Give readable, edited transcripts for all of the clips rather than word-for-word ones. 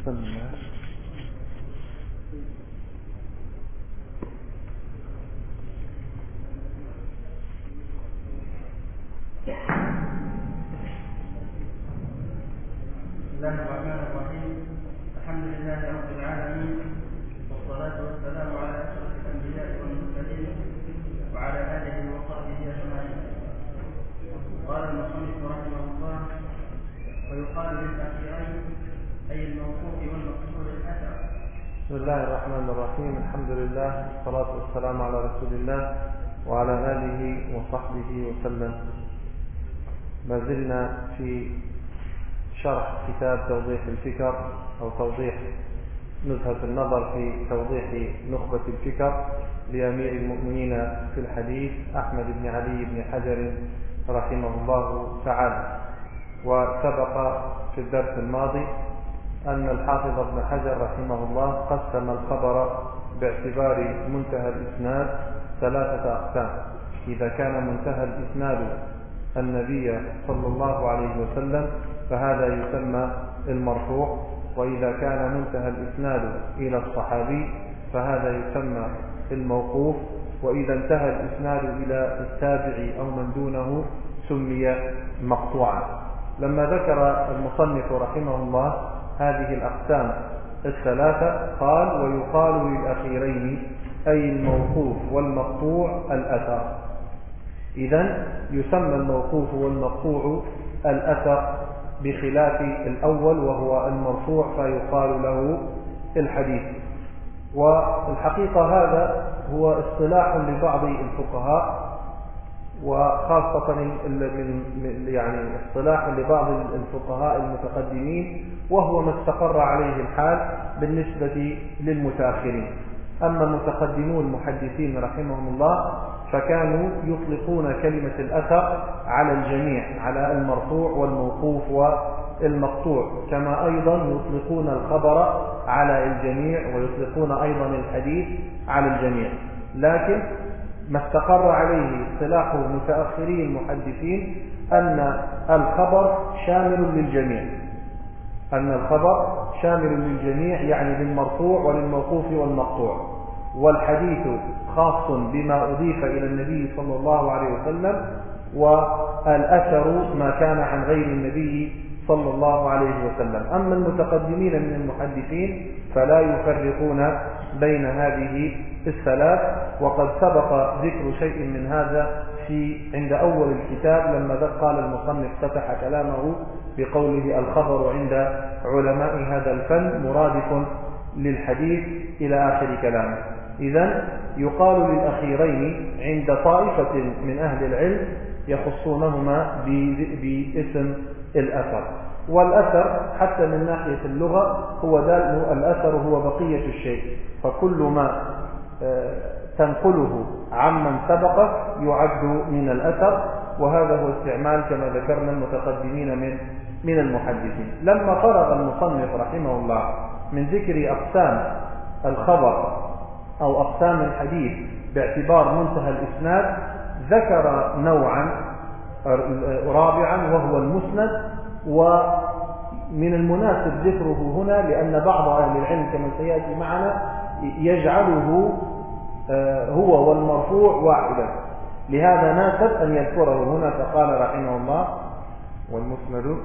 الله الرحمن الرحيم. الحمد لله رب العالمين، والصلاة والسلام على أشرف الأنبياء والمرسلين وعلى آله وصحبه أجمعين. قال المصنف رحمه الله: ويقال للأخيرين أي الموقوف والمقصود الأثر. بسم الله الرحمن الرحيم. الحمد لله والصلاة والسلام على رسول الله وعلى آله وصحبه وسلم. ما زلنا في شرح كتاب توضيح الفكر أو توضيح نزهة النظر في توضيح نخبة الفكر لأمير المؤمنين في الحديث أحمد بن علي بن حجر رحمه الله تعالى. وسبق في الدرس الماضي أن الحافظ ابن حجر رحمه الله قسم الخبر باعتبار منتهى الإسناد ثلاثة أقسام: إذا كان منتهى الإسناد النبي صلى الله عليه وسلم فهذا يسمى المرفوع، وإذا كان منتهى الإسناد إلى الصحابي فهذا يسمى الموقوف، وإذا انتهى الإسناد إلى التابع أو من دونه سمي مقطوعا. لما ذكر المصنف رحمه الله هذه الأقسام الثلاثة قال: ويقال للأخيرين أي الموقوف والمقطوع الأثر. إذن يسمى الموقوف والمقطوع الأثر بخلاف الأول وهو المرفوع فيقال له الحديث. والحقيقة هذا هو اصطلاح لبعض الفقهاء، وخاصة يعني اصطلاح لبعض الفقهاء المتقدمين، وهو ما استقر عليه الحال بالنسبة للمتأخرين. أما المتقدمون المحدثين رحمهم الله فكانوا يطلقون كلمة الأثر على الجميع، على المرفوع والموقوف والمقطوع، كما أيضا يطلقون الخبر على الجميع ويطلقون أيضا الحديث على الجميع. لكن ما استقر عليه اصطلاح متأخري المحدثين أن الخبر شامل للجميع، أن الخبر شامل للجميع، يعني للمرفوع وللموقوف والمقطوع، والحديث خاص بما أضيف إلى النبي صلى الله عليه وسلم، والأثر ما كان عن غير النبي صلى الله عليه وسلم. أما المتقدمين من المحدثين فلا يفرقون بين هذه الثلاث، وقد سبق ذكر شيء من هذا عند أول الكتاب لما قال المصنف فتح كلامه بقوله: الخبر عند علماء هذا الفن مرادف للحديث إلى آخر كلامه. إذن يقال للأخيرين عند طائفة من أهل العلم يخصونهما باسم الأثر. والأثر حتى من ناحية اللغة هو الأثر هو بقية الشيء، فكل ما تنقله عمن سبقه يعد من الأثر، وهذا هو استعمال كما ذكرنا المتقدمين من المحدثين. لما فرغ المصنف رحمه الله من ذكر أقسام الخبر أو أقسام الحديث باعتبار منتهى الإسناد، ذكر نوعا رابعا وهو المسند. ومن المناسب ذكره هنا لأن بعض أهل العلم كما سيأتي معنا يجعله هو والمرفوع واحدا، لهذا ناسب أن يذكره هنا، فقال رحمه الله: والمسند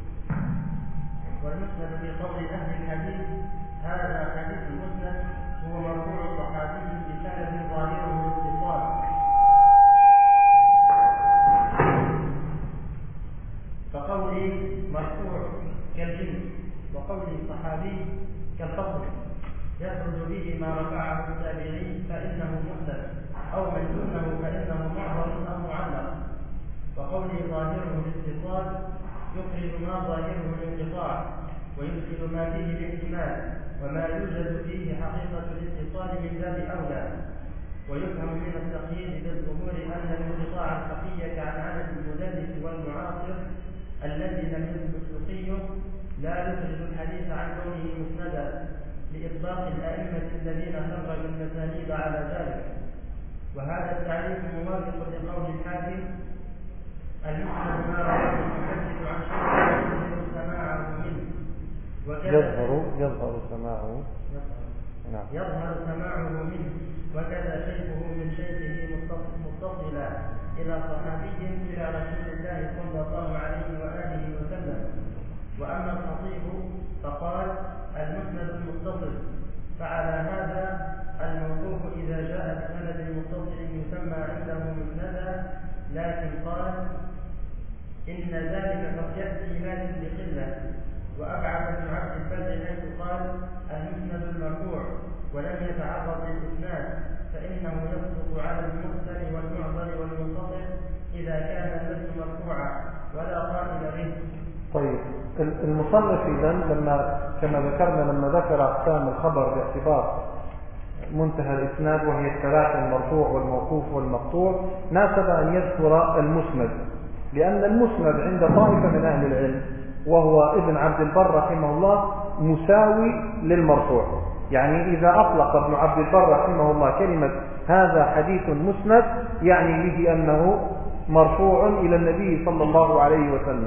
في قول أهل الحديث هذا حديث المسند هو مرفوع الصحابي بسند ظاهره الاتصال، فقوله مرفوع كالجنس وقوله الصحابي كالفضل يخرج به ما رفعه التابعين فإنه مسند، أو من دونه فإنه معظم أو معلق. وقوله ظاهره الاتصال يخرج ما ظاهره الانقطاع ويدخل ما فيه الاحتمال وما يوجد فيه حقيقة الاتصال من باب أولى. ويفهم من التقييد بالظهور أن الانقطاع الخفي عن عدد المدلس والمعاصر الذي لم يثبت لقيه لا يخرج الحديث عن كونه مسندا لإطلاق الأئمة الذين خرجوا المسانيد على ذلك. وهذا التعريف موافق لقول الحاكم: المسند ما رواه المحدث عن شيخ يظهر سماعه منه، يظهر سماعه نعم. يظهر سماعه منه، وكذا شيخه من شيخه متصلا إلى صحابي إلى رسول الله صلى الله عليه وآله وسلم. وأما الخطيب فقال المسند المتصل، فعلى هذا الموقوف إذا جاء بسند متصل يسمى عنده مسندا، لكن قال إن ذلك قد يأتي لكن بقلة. وأبعد بن عبد الفتح حيث قال المسند المرفوع ولم يتعرض للإسناد، فإنه يصدق على المرسل والمعضل والمنقطع إذا كان اللفظ مرفوعا ولا قائل به. طيب المصنف إذن كما ذكرنا لما ذكر أقسام الخبر باعتبار منتهى الإسناد وهي الثلاثة المرفوع والموقوف والمقطوع، ناسب أن يذكر المسند، لأن المسند عند طائفة من أهل العلم وهو ابن عبد البر رحمه الله مساوي للمرفوع. يعني إذا أطلق ابن عبد البر رحمه الله كلمة هذا حديث مسند يعني به أنه مرفوع إلى النبي صلى الله عليه وسلم.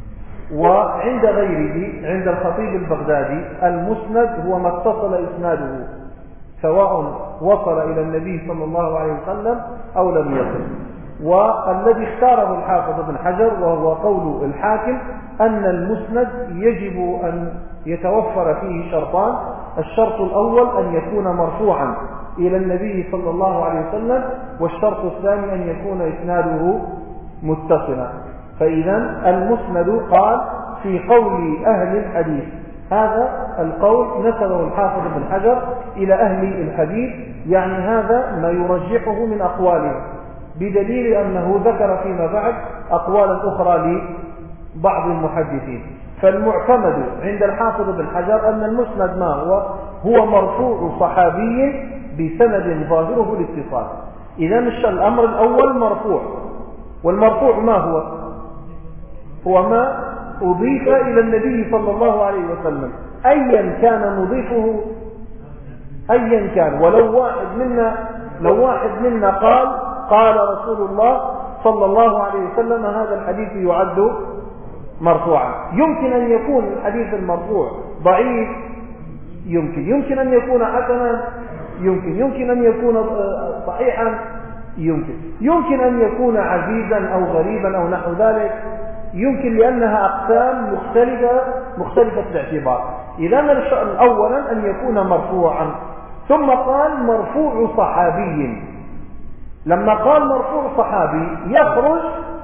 وعند غيره عند الخطيب البغدادي المسند هو ما اتصل إسناده سواء وصل إلى النبي صلى الله عليه وسلم أو لم يصل. والذي اختاره الحافظ ابن حجر وهو قول الحاكم أن المسند يجب أن يتوفر فيه شرطان: الشرط الأول أن يكون مرفوعا إلى النبي صلى الله عليه وسلم، والشرط الثاني أن يكون إسناده متصلا. فإذا المسند قال في قول أهل الحديث، هذا القول نسبه الحافظ ابن حجر إلى أهل الحديث، يعني هذا ما يرجحه من أقواله، بدليل أنه ذكر فيما بعد أقوالا أخرى لبعض المحدثين. فالمعتمد عند الحافظ ابن حجر أن المسند ما هو مرفوع صحابي بسند ظاهره الاتصال. إذا الأمر الأول مرفوع، والمرفوع ما هو ما أضيف إلى النبي صلى الله عليه وسلم أيا كان مضيفه، أيا كان، ولو واحد منا قال رسول الله صلى الله عليه وسلم هذا الحديث يعد مرفوعا. يمكن أن يكون الحديث المرفوع ضعيف، يمكن أن يكون حسنا، يمكن أن يكون صحيحا، يمكن أن يكون عزيزا أو غريبا أو نحو ذلك، يمكن، لأنها أقسام مختلفة الاعتبار. إذا أولا أن يكون مرفوعا، ثم قال مرفوع صحابي. لما قال مرفوع صحابي يخرج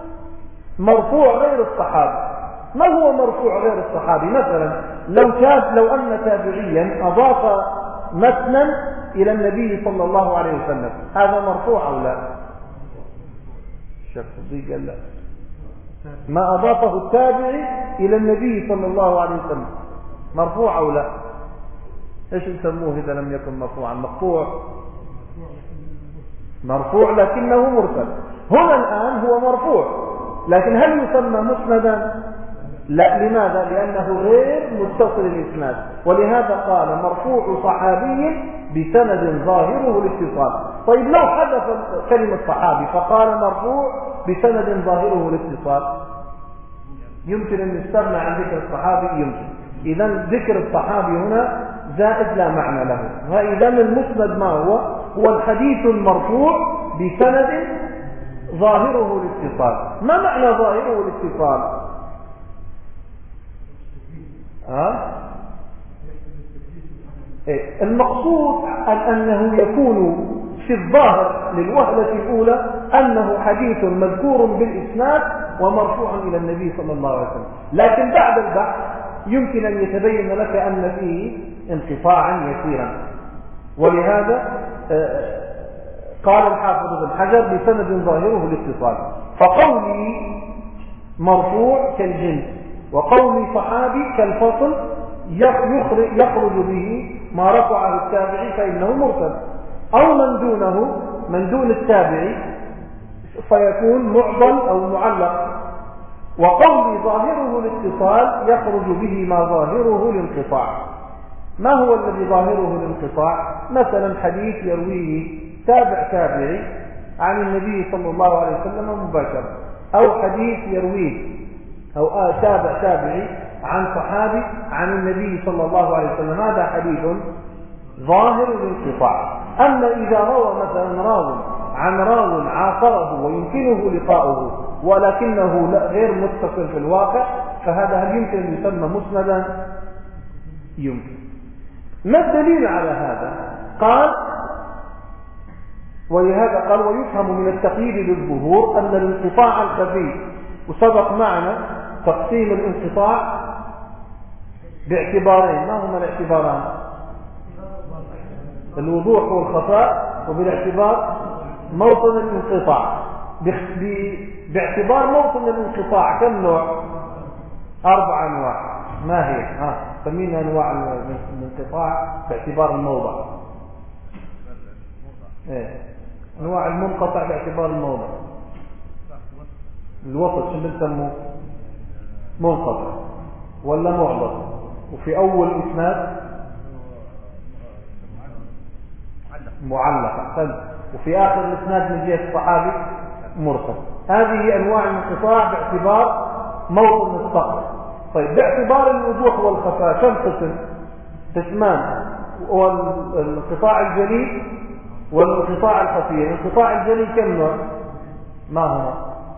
مرفوع غير الصحابي. ما هو مرفوع غير الصحابي؟ مثلا لو أن تابعيا أضاف متنا إلى النبي صلى الله عليه وسلم، هذا مرفوع أو لا؟ الشيخ صديق قال لا، ما أضافه التابعي إلى النبي صلى الله عليه وسلم مرفوع أو لا؟ إيش نسموه إذا لم يكن مرفوعا؟ مرفوع لكنه مرسل. هنا الآن هو مرفوع، لكن هل يسمى مسندا؟ لا. لماذا؟ لأنه غير متصل الإسناد، ولهذا قال مرفوع صحابي بسند ظاهره الاتصال. طيب لو حذف كلمة صحابي فقال مرفوع بسند ظاهره الاتصال، يمكن أن يستغنى عن ذكر الصحابي؟ يمكن. إذا ذكر الصحابي هنا زائد لا معنى له. فإذا المسند ما هو الحديث المرفوع بسند ظاهره الاتصال. ما معنى ظاهره الاتصال؟ المقصود أنه يكون في الظاهر للوهلة الأولى أنه حديث مذكور بالإسناد ومرفوع إلى النبي صلى الله عليه وسلم، لكن بعد البحث يمكن أن يتبين لك أن فيه انقطاعا يسيرا. ولهذا قال الحافظ ابن حجر بسند ظاهره الاتصال. فقولي مرفوع كالجنس، وقولي صحابي كالفصل، يخرج به ما رفعه التابعي فإنه مرسل، أو من دون التابعي فيكون معضل أو معلق. وقولي ظاهره الاتصال يخرج به ما ظاهره الانقطاع. ما هو الذي ظاهره الانقطاع؟ مثلا حديث يرويه تابعي عن النبي صلى الله عليه وسلم مباشرة، أو حديث يرويه أو تابعي عن صحابي عن النبي صلى الله عليه وسلم، هذا حديث ظاهر الانقطاع. أما إذا روى مثلا راو عن راو عاصره ويمكنه لقاؤه ولكنه غير متصل في الواقع، فهذا هل يمكن أن يسمى مسندا؟ يمكن. ما الدليل على هذا؟ قال ولهذا قال ويفهم من التقييد للظهور أن الانقطاع الخفي، وسبق معنا تقسيم الانقطاع باعتبارين. ما هما الاعتباران؟ الوضوح والخفاء، وبالاعتبار موطن الانقطاع. باعتبار موطن الانقطاع كم نوع؟ 4 أنواع. ما هي؟ سمينا أنواع الانقطاع باعتبار الموضع. أنواع المنقطع باعتبار الموضع. الوسط شو بنسموه؟ منقطع ولا معضل؟ وفي أول إسناد معلق، أحسنت. وفي آخر الإسناد من جهة الصحابي مرسل. هذه أنواع الانقطاع باعتبار موطن السقط. طيب باعتبار الوضوح والخفاء كم قسم؟ قسمان: والانقطاع الجلي والانقطاع الخفي. الانقطاع الجلي كم نوع؟ ما هو؟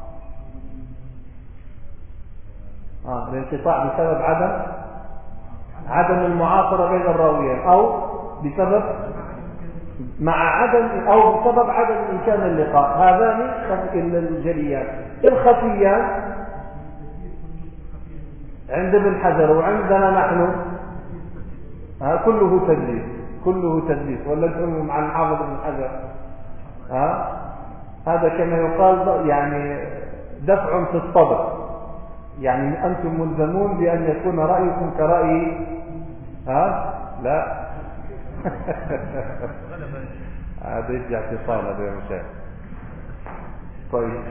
الانقطاع بسبب عدم المعاصرة بين الراويين، أو بسبب أو بسبب عدم إمكان اللقاء. هذان الجليان. الخفيان عند ابن حجر وعندنا نحن كله تدليس ولا نقول مع الحافظ ابن حجر هذا كما يقال يعني دفع في الصدر، يعني أنتم ملزمون بأن يكون رأيكم كرأي لا هذا يجي اعتصال هذا يا مشاهد. طيب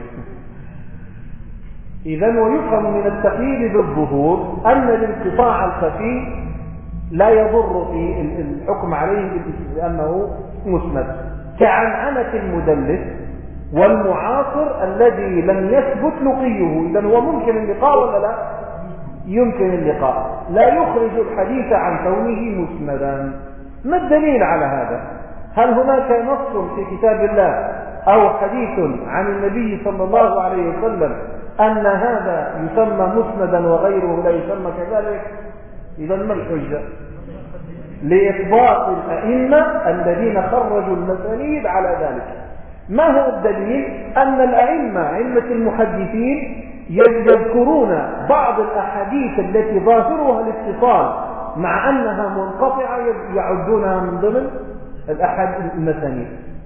إذن ويفهم من التقييد بالظهور أن الانقطاع الخفي لا يضر في الحكم عليه لأنه مسند، كعنعنة المدلس والمعاصر الذي لم يثبت لقيه. إذن هو ممكن اللقاء ولا لا؟ يمكن اللقاء، لا يخرج الحديث عن كونه مسندا. ما الدليل على هذا؟ هل هناك نص في كتاب الله أو حديث عن النبي صلى الله عليه وسلم أن هذا يسمى مسندا وغيره لا يسمى كذلك؟ إذا ما الحجة؟ لإثبات الأئمة الذين خرجوا المسانيد على ذلك. ما هو الدليل؟ أن الأئمة المحدثين يذكرون بعض الأحاديث التي ظاهرها الاتصال مع أنها منقطعة يعدونها من ضمن الأحاديث المسانيد.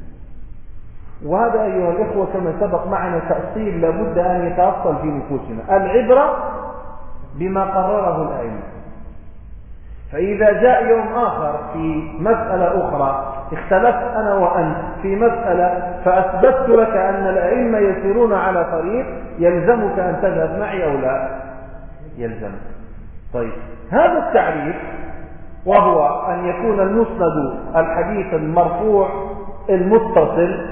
وهذا أيها الإخوة كما سبق معنا تأصيل لابد أن يتأصل في نفوسنا. العبرة بما قرره الأئمة. فإذا جاء يوم آخر في مسألة أخرى اختلفت أنا وأنت في مسألة فأثبتت لك أن الأئمة يسيرون على طريق، يلزمك أن تذهب معي أو لا؟ يلزمك. طيب هذا التعريف، وهو أن يكون المسند الحديث المرفوع المتصل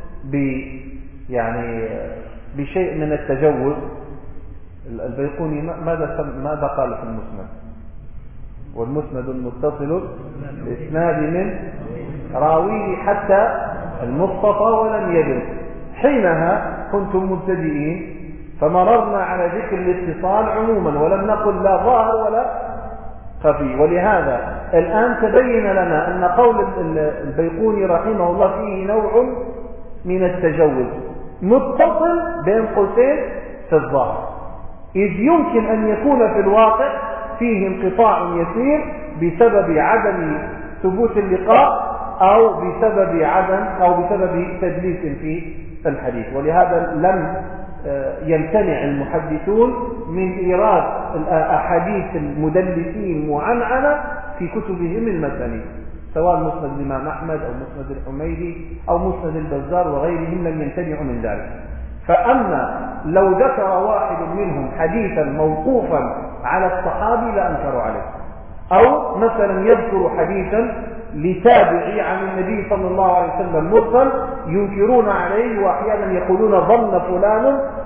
بشيء من التجوز. البيقوني ماذا قال في المسند؟ والمسند المتصل الإسناد من راويه حتى المصطفى ولم يدل. حينها كنتم مبتدئين فمررنا على ذكر الاتصال عموما ولم نقل لا ظاهر ولا خفي. ولهذا الآن تبين لنا أن قول البيقوني رحمه الله فيه نوع من التجوز متصل بين قوسين في الظاهر، إذ يمكن أن يكون في الواقع فيه انقطاع يسير بسبب عدم ثبوت اللقاء أو بسبب تدليس في الحديث. ولهذا لم يمتنع المحدثون من إيراد أحاديث المدلسين معنعنة في كتبهم المسانيد، سواء مسند الإمام أحمد أو مسند الحميدي أو مسند البزار وغيرهم لم يمتنعوا من ذلك. فأما لو ذكر واحد منهم حديثا موقوفا على الصحابي لأنكروا عليه، أو مثلا يذكر حديثا لتابعي عن النبي صلى الله عليه وسلم مرسل ينكرون عليه، وأحيانا يقولون ظن فلان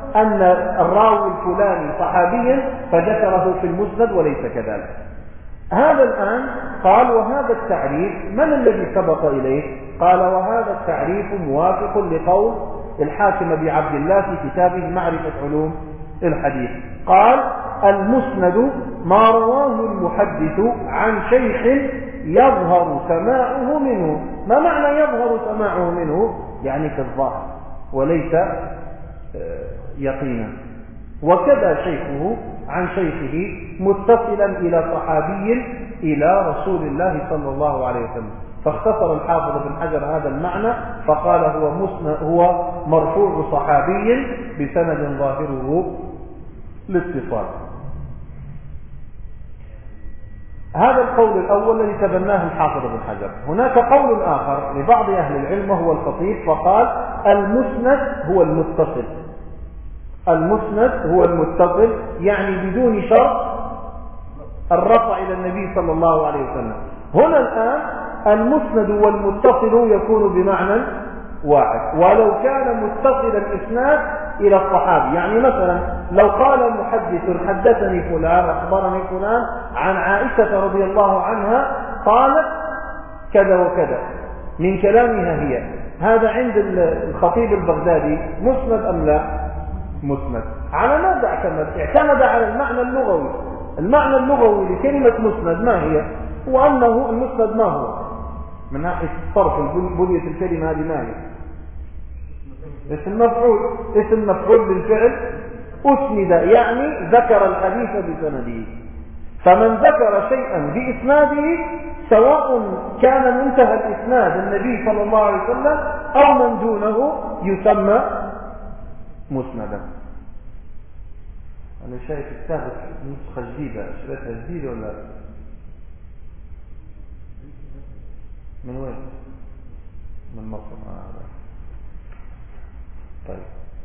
أن الراوي الفلاني صحابيا فذكره في المسند وليس كذلك. هذا الآن قال وهذا التعريف من الذي سبق إليه؟ قال وهذا التعريف موافق لقول الحاكم أبي عبد الله في كتابه معرفة علوم الحديث. قال المسند ما رواه المحدث عن شيخ يظهر سماعه منه. ما معنى يظهر سماعه منه؟ يعني كالظاهر وليس يقينا. وكذا شيخه عن شيخه متصلا إلى صحابي إلى رسول الله صلى الله عليه وسلم. فاختصر الحافظ بن حجر هذا المعنى فقال هو مرفوع صحابي بسند ظاهره الاتصال. هذا القول الأول الذي تبناه الحافظ بن حجر. هناك قول آخر لبعض أهل العلم وهو الخطيب فقال المسند هو المتصل. المسند هو المتصل يعني بدون شرط الرفع إلى النبي صلى الله عليه وسلم. هنا الآن المسند والمتصل يكون بمعنى واحد ولو كان متصل الإسناد إلى الصحابي. يعني مثلا لو قال محدث حدثني فلان أخبرني فلان عن عائشة رضي الله عنها قالت كذا وكذا من كلامها هي، هذا عند الخطيب البغدادي مسند أم لا؟ مسند. على ماذا اعتمد؟ اعتمد على المعنى اللغوي. المعنى اللغوي لكلمة مسند ما هي؟ هو أنه المسند ما هو من ناحية الصرف بنية الكلمة هذه ما هي؟ اسم مفعول. اسم مفعول بالفعل أسند يعني ذكر الحديث بسنده. فمن ذكر شيئا بإسناده سواء كان منتهى الإسناد النبي صلى الله عليه وسلم أو من دونه يسمى مسندا. أنا شايف السابق نسخة جديدة، شريتها جديدة ولا من وين؟ من مصر. طيب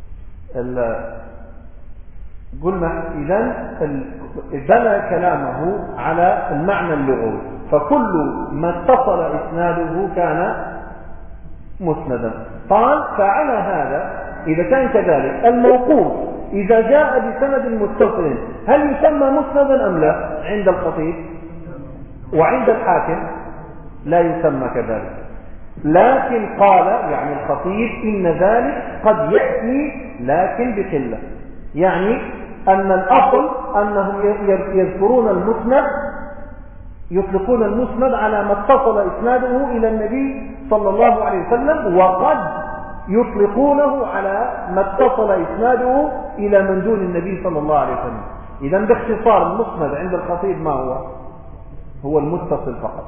قلنا إذن بنى كلامه على المعنى اللغوي، فكل ما اتصل إسناده كان مسندا. قال فعلى هذا إذا كان كذلك الموقوف إذا جاء بسند متصل هل يسمى مسندا أم لا؟ عند الخطيب وعند الحاكم لا يسمى كذلك. لكن قال يعني الخطيب إن ذلك قد يأتي لكن بقلة. يعني أن الأصل أنهم يذكرون المسند يطلقون المسند على ما اتصل إسناده إلى النبي صلى الله عليه وسلم، وقد يطلقونه على ما اتصل إسناده إلى من دون النبي صلى الله عليه وسلم. إذن باختصار المسند عند الخطيب ما هو المتصل فقط.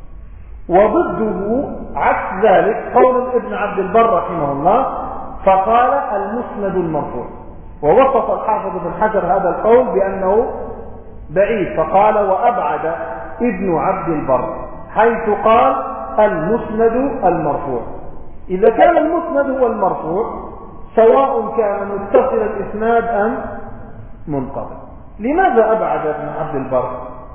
وضده عكس ذلك قول ابن عبد البر رحمه الله فقال المسند المرفوع. ووصف الحافظ بن حجر هذا القول بأنه بعيد فقال وأبعد ابن عبد البر حيث قال المسند المرفوع. إذا كان المسند هو المرفوع سواء كان متصل الإسناد أم منقطع. لماذا أبعد ابن عبد البر؟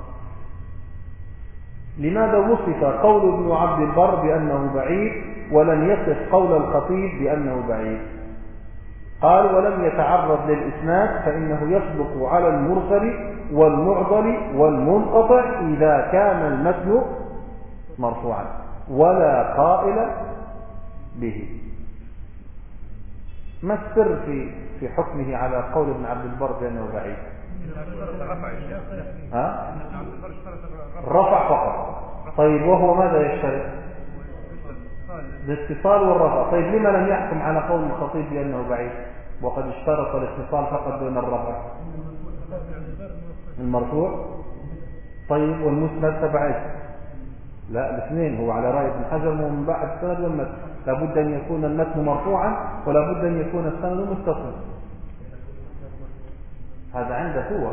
لماذا وصف قول ابن عبد البر بأنه بعيد ولم يصف قول الخطيب بأنه بعيد؟ قال ولم يتعرض للإسناد فإنه يصدق على المرسل والمعضل والمنقطع إذا كان المتن مرفوعا ولا قائل به. ما السر في حكمه على قول ابن عبد البر بأنه بعيد؟ الرفع فقط. طيب وهو ماذا يشترط؟ الاتصال والرفع. طيب لما لم يحكم على قول الخطيب بأنه بعيد وقد اشترط الاتصال فقط دون الرفع؟ المرفوع. طيب والمسند تبع لا الاثنين. هو على رأي ابن حجر من بعد السند والمتن لابد أن يكون المتن مرفوعا ولابد أن يكون السند متصل. هذا عنده هو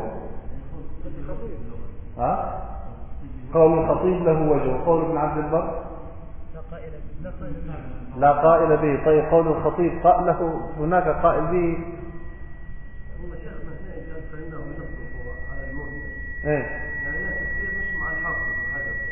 قول الخطيب له وجه وقول ابن عبد البر لا قائل به. طيب قول الخطيب له هناك قائل به ايه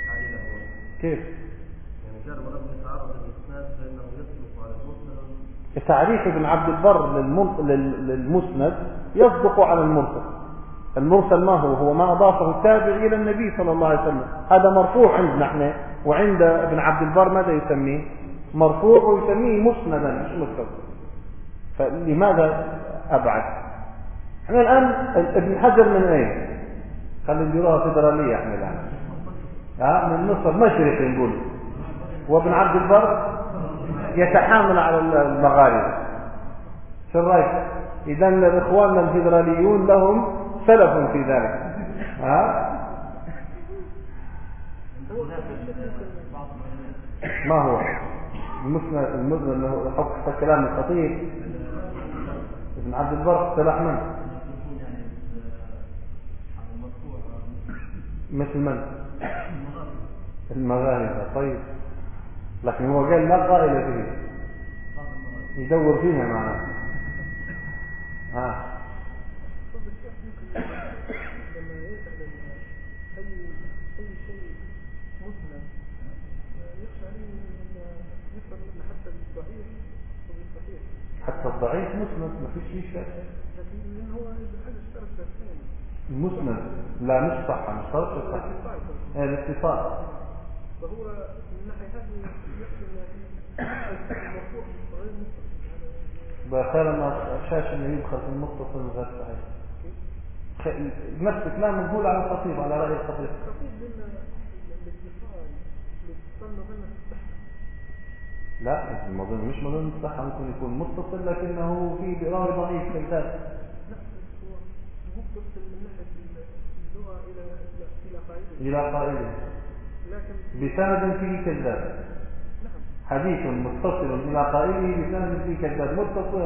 كيف؟ يعني قال ولم يتعرض الإسناد فإنه يطلق على المسند تعريف ابن عبد البر للمسند يصدق على المرسل. المرسل ما هو ما أضافه التابع إلى النبي صلى الله عليه وسلم، هذا مرفوع عندنا احنا، وعند ابن عبد البر ماذا يسميه؟ مرفوع، ويسميه مسندا مش متصل. فلماذا أبعد؟ احنا الآن ابن حجر من أين؟ خلي نديروها فيدرالية احنا الآن، من مصر مشرقي نقول، وابن عبد البر يتحامل على المغاربة. شو رأيك؟ إذن إخواننا الفيدراليون لهم سلف في ذلك. ما هو المسند له حق كلام الخطيب ابن عبد البر اصطلاح من؟ مثل من؟ المغاربة. طيب، لكن هو قال لا قائل به، يدور فيها معنا. حتى الضعيف مسند ما فيش فيه شيء. لكن هو حاجة اشترك المسند لا مش صح، مش شرط صح. الاتصال. فهو من ناحية هذه يحسن المرفوع غير متصل. بخير ما شاش انه يدخل في المتصل غير صحيح. نفس الكلام نقول على الخطيب، على رأي الخطيب. الخطيب لنا الاتصال مظنة الصحة. لا مش مظنة الصحة، ممكن يكون متصل لكنه في راوي ضعيف كذاب. لا هو متصل من ناحية اللغة إلى قائله. لكن بسند فيه كذاب. حديث متصل إلى قائله بسند فيه كذاب.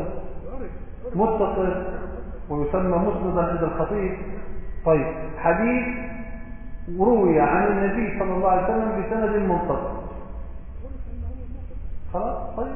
متصل ويسمى مسندا عند الخطيب. طيب، حديث روي عن النبي صلى الله عليه وسلم بسند منتصر، خلاص. طيب،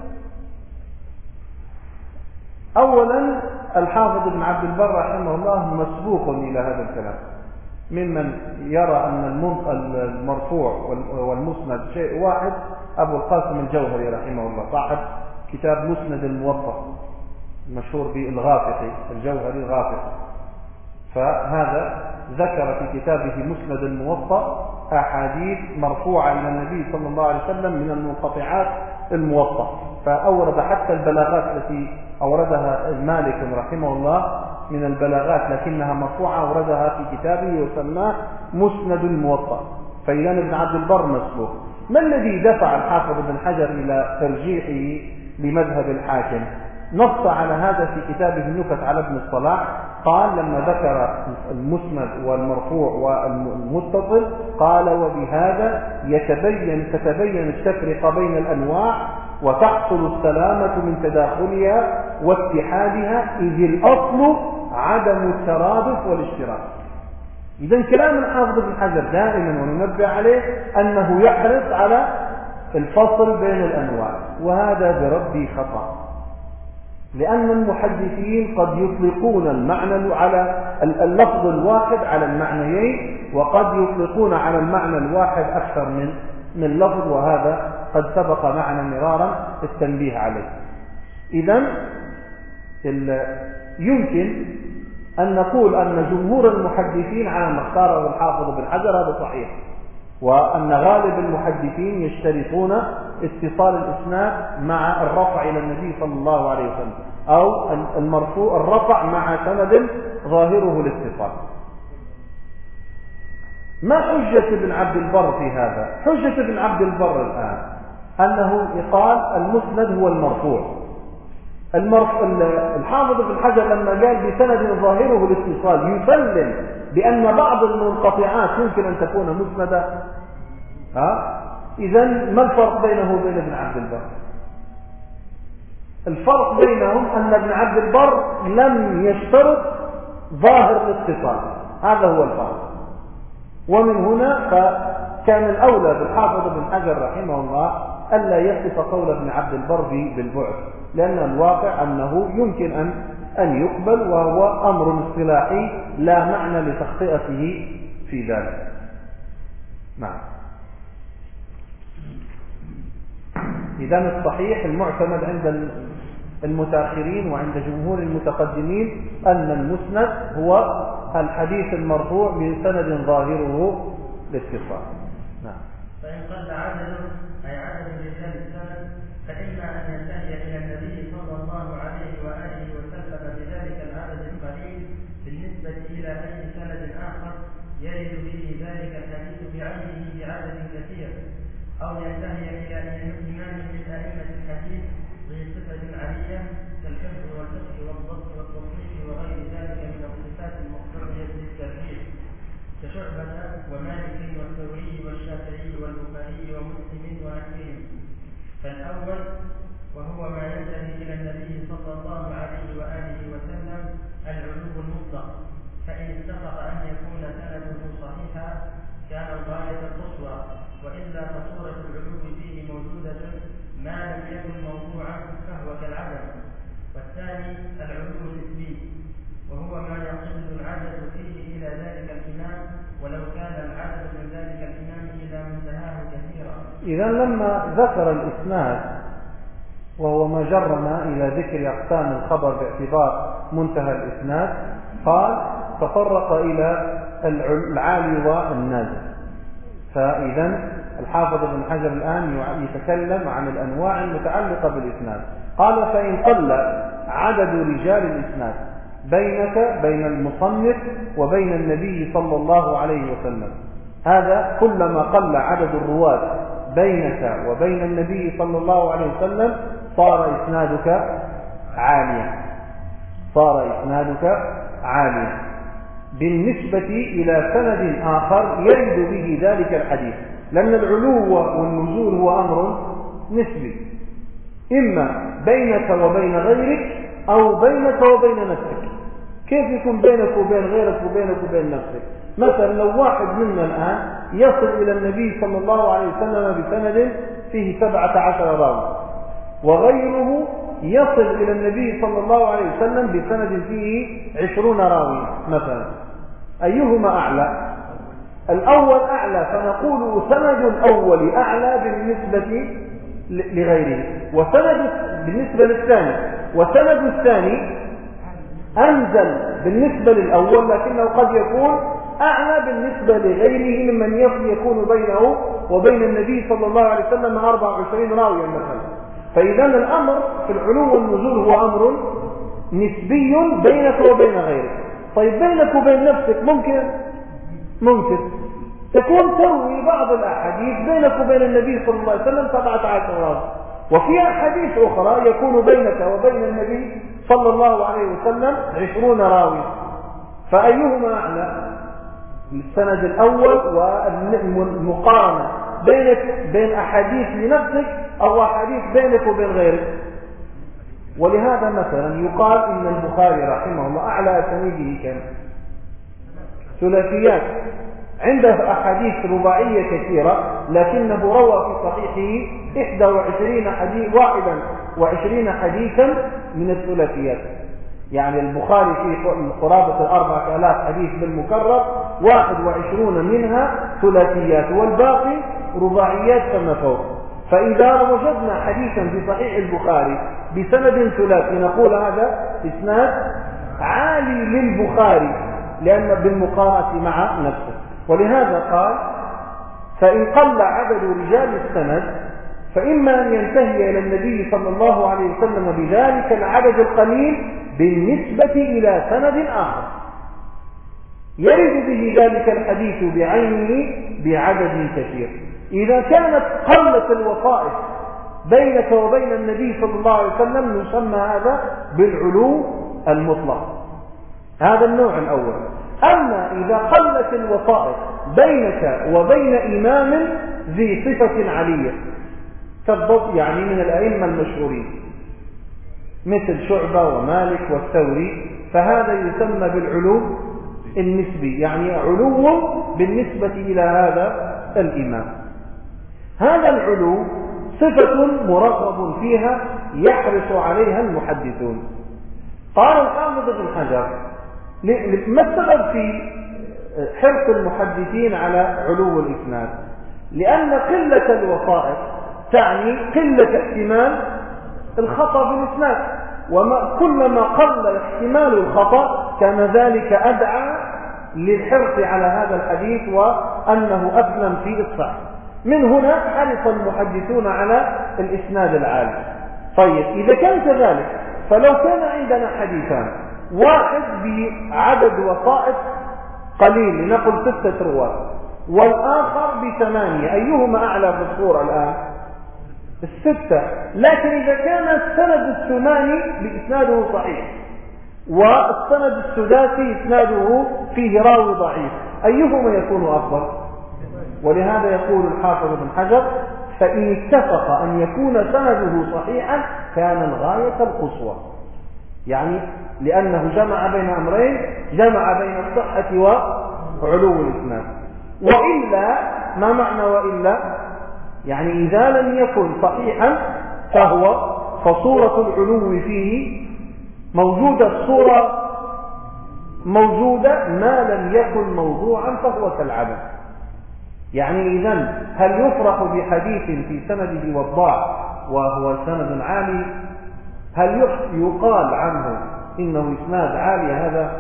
أولا الحافظ ابن عبد البر رحمه الله مسبوق إلى هذا الكلام، ممن يرى أن المرفوع والمسند شيء واحد أبو القاسم الجوهري رحمه الله، صاحب كتاب مسند الموطأ المشهور بالغافقي، الجوهري الغافقي. فهذا ذكر في كتابه مسند الموطأ أحاديث مرفوعة إلى النبي صلى الله عليه وسلم من المنقطعات الموطأ، فأورد حتى البلاغات التي أوردها المالك رحمه الله من البلاغات لكنها مرفوعة، أوردها في كتابه وسماه مسند الموطأ. فإذا ابن عبد البر مسبوق. ما الذي دفع الحافظ ابن حجر إلى ترجيحه لمذهب الحاكم؟ نص على هذا في كتابه النكت على ابن الصلاح، قال لما ذكر المسند والمرفوع والمتصل قال: وبهذا تتبين التفرقة بين الأنواع وتحصل السلامة من تداخلها واتحادها، إذ الأصل عدم الترادف والاشتراك. إذن كلام الحافظ ابن حجر دائما وننبه عليه أنه يحرص على الفصل بين الأنواع، وهذا بربي خطأ، لأن المحدثين قد يطلقون المعنى على اللفظ الواحد على المعنيين، وقد يطلقون على المعنى الواحد أكثر من لفظ، وهذا قد سبق معنا مرارا التنبيه عليه. إذن يمكن أن نقول أن جمهور المحدثين على ما اختاره الحافظ ابن حجر هذا صحيح، وأن غالب المحدثين يشترطون اتصال الإسناد مع الرفع إلى النبي صلى الله عليه وسلم، أو المرفوع الرفع مع سند ظاهره الاتصال. ما حجة ابن عبد البر في هذا؟ حجة ابن عبد البر الآن أنه قال المسند هو المرفوع. الحافظ ابن حجر لما قال بسند ظاهره الاتصال يسلم بأن بعض المنقطعات يمكن أن تكون مسندة. إذن ما الفرق بينه وبين ابن عبد البر؟ الفرق بينهم أن ابن عبد البر لم يشترط ظاهر الاتصال، هذا هو الفرق. ومن هنا فكان الأولى بالحافظ ابن حجر رحمه الله ألا يصف قول ابن عبد البر بالبعد، لأن الواقع أنه يمكن أن يقبل، وهو أمر اصطلاحي لا معنى لتخطئته في ذلك. نعم. إذن الصحيح المعتمد عند المتأخرين وعند جمهور المتقدمين أن المسند هو الحديث المرفوع بسند ظاهره الاتصال. نعم. فإن قل عدد أي عدد رجال السند فإما أن ينتهي إلى النبي صلى الله عليه وآله وسلم بذلك العدد القليل بالنسبة إلى أي سند آخر يرد به ذلك الحديث بعينه بعدد كثير، أو ينتهي إلى إمام من أئمة الحديث ذي صفة عالية كالحفظ والفقه والضبط والتصحيح وغير ذلك من الصفات المقتضية للترتيب كشعبة ومالك والثوري والشافعي والبخاري ومسلم ونحوهم. فالأول وهو ما ينتهي إلى النبي صلى الله عليه وآله وسلم العلو المطلق، فإن اتفق أن يكون سنده صحيحا كان الغاية القصوى، وإلا فصورة العلو فيه موجودة ما لم يكن موضوعا فهو كالعدم. والثاني العلو النسبي وهو ما يقل العدد فيه إلى ذلك الإمام ولو كان العدد من ذلك الإمام إلى منتهاه كثيرا. إذا لما ذكر الإسناد وهو ما جرنا إلى ذكر أقسام الخبر باعتبار منتهى الإسناد قال تطرق إلى العالي والنازل. فإذا الحافظ ابن حجر الآن يتكلم عن الأنواع المتعلقة بالإسناد. قال فإن قل عدد رجال الإسناد بين المصنف وبين النبي صلى الله عليه وسلم، هذا كلما قل عدد الرواة بينك وبين النبي صلى الله عليه وسلم صار إسنادك عاليا بالنسبة إلى سند آخر يرد به ذلك الحديث، لأن العلو والنزول هو أمر نسبي، إما بينك وبين غيرك أو بينك وبين نفسك. كيف يكون بينك وبين غيرك وبينك وبين نفسك؟ مثلا لو واحد منا الآن يصل إلى النبي صلى الله عليه وسلم بسند فيه 17 راوي، وغيره يصل إلى النبي صلى الله عليه وسلم بسند فيه 20 راوي مثلا، أيهما أعلى؟ الأول أعلى، فنقول سند الأول أعلى بالنسبة لغيره، وسند بالنسبة للثاني، وسند الثاني أنزل بالنسبة للأول لكنه قد يكون أعلى بالنسبة لغيره ممن يكون بينه وبين النبي صلى الله عليه وسلم 24 راويا مثلا. فإذا الأمر في العلو والنزول هو أمر نسبي بينك وبين غيرك. طيب بينك وبين نفسك ممكن تكون تروي بعض الأحاديث بينك وبين النبي صلى الله عليه وسلم 17 راوي، وفي أحاديث أخرى يكون بينك وبين النبي صلى الله عليه وسلم 20 راوي، فأيهما أعلى؟ السند الأول والمقارنة بين أحاديث لنفسك أو أحاديث بينك وبين غيرك. ولهذا مثلا يقال إن البخاري رحمه الله أعلى أسانيده كم؟ ثلاثيات، عنده أحاديث رباعية كثيرة لكنه روى في صحيحه 21 حديثا من الثلاثيات. يعني البخاري فيه قرابة 4000 حديث بالمكرر، 21 منها ثلاثيات والباقي رباعيات فما فوق. فإذا وجدنا حديثا في صحيح البخاري بسند ثلاثي نقول هذا إسناد عالي للبخاري لأن بالمقارنة مع نفسه. ولهذا قال فإن قل عدد رجال السند فإما أن ينتهي إلى النبي صلى الله عليه وسلم بذلك العدد القليل بالنسبة إلى سند آخر يرد به ذلك الحديث بعينه بعدد كثير. إذا كانت قلة الوصائف بينك وبين النبي صلى الله عليه وسلم يسمى هذا بالعلو المطلق، هذا النوع الأول. أما إذا قلت الوصائف بينك وبين إمام ذي صفة عالية كالضبط يعني من الأئمة المشهورين مثل شعبة ومالك والثوري، فهذا يسمى بالعلو النسبي، يعني علو بالنسبة إلى هذا الإمام. هذا العلو صفة مرغب فيها يحرص عليها المحدثون. قال الحافظ ابن حجر ما السبب في حرص المحدثين على علو الإسناد؟ لأن قلة الوصائف تعني قلة احتمال الخطأ في الإسناد. وكلما قل احتمال الخطأ كان ذلك أدعى للحرص على هذا الحديث وأنه أسلم في الصحة. من هنا حرص المحدثون على الإسناد العالي. طيب إذا كان كذلك فلو كان عندنا حديثان، واحد بعدد وسائط قليل لنقل 6 رواة والآخر ب8، أيهما أعلى في الصورة الآن؟ 6. لكن إذا كان السند الثماني بإسناده صحيح والسند السداسي إسناده فيه راوي ضعيف، أيهما يكون أفضل؟ ولهذا يقول الحافظ بن حجر: فإن اتفق أن يكون سنده صحيحا كان الغاية القصوى، يعني لأنه جمع بين أمرين، جمع بين الصحة وعلو الإسناد. وإلا، ما معنى وإلا؟ يعني إذا لم يكن صحيحا فصورة العلو فيه موجودة، الصورة موجودة، ما لم يكن موضوعا فهو كالعدم. يعني إذن هل يفرح بحديث في سنده وضاع وهو سند عالي؟ هل يقال عنه إنه إسناد عالي هذا؟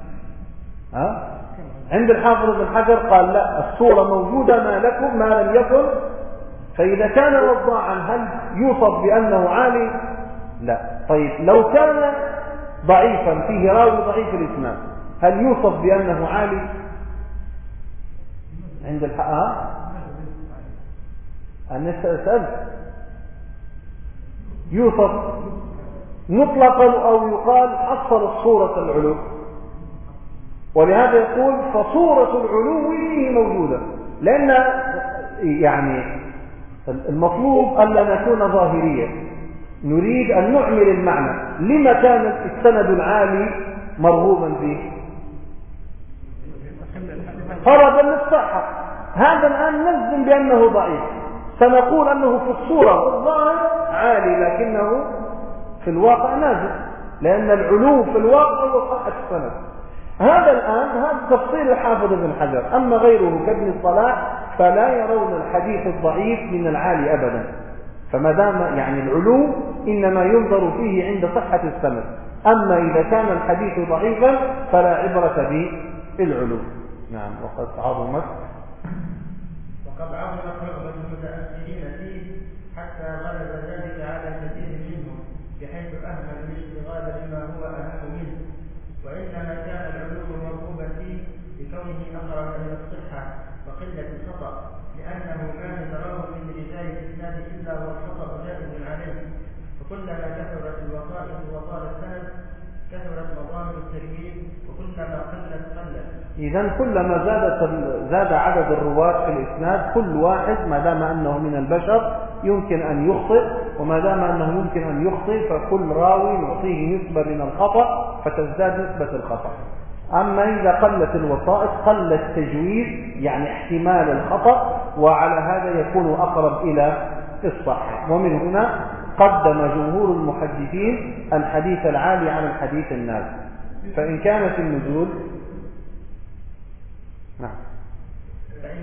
عند الحافظ بن حجر قال لا، الصورة موجودة ما لكم ما لم يكن. فإذا كان وضاعا هل يوصف بأنه عالي؟ لا. طيب لو كان ضعيفا فيه راوي ضعيف الإسناد هل يوصف بأنه عالي؟ عند أنا سألت يوصف مطلقا أو يقال حصل الصورة العلو، ولهذا يقول فصورة العلو فيه موجودة، لأن يعني المطلوب ألا نكون ظاهرية، نريد أن نعمل المعنى. لما كان السند العالي مرغوبا فيه؟ طلبا للصحة. هذا الآن نجزم بأنه ضعيف، سنقول أنه في الصورة والظاهر عالي لكنه في الواقع نازل، لأن العلو في الواقع هو صحة السند. هذا الآن هذا تفصيل الحافظ بن حجر. أما غيره كابن الصلاح فلا يرون الحديث الضعيف من العالي أبدا، فما دام يعني العلو إنما ينظر فيه عند صحة السند. أما إذا كان الحديث ضعيفا فلا عبرة بالعلو. نعم. وقد عظمت رغبة المتأثرين فيه حتى غلب ذلك على كثير منهم بحيث أهمل الاشتغال بما هو أهم منه، وإنما كان العلو مرغوبا فيه بكونه أقرب إلى الصحة وقلة الخطأ، لأنه ما يتراوح من رجال الإسناد إلا والخطأ جائز عليه، فكلما كثرت الوسائط وطال السند كثرت مظاهر التركيب، وكلما قلت. إذن كلما زاد عدد الرواة في الإسناد كل واحد ما دام أنه من البشر يمكن أن يخطئ، وما دام أنه يمكن أن يخطئ فكل راوي نعطيه نسبة من الخطأ فتزداد نسبة الخطأ. أما إذا قلت الوسائط قل التجويز، يعني احتمال الخطأ، وعلى هذا يكون أقرب إلى الصحة. ومن هنا قدم جمهور المحدثين الحديث العالي على الحديث النازل. فإن كانت النزول فإن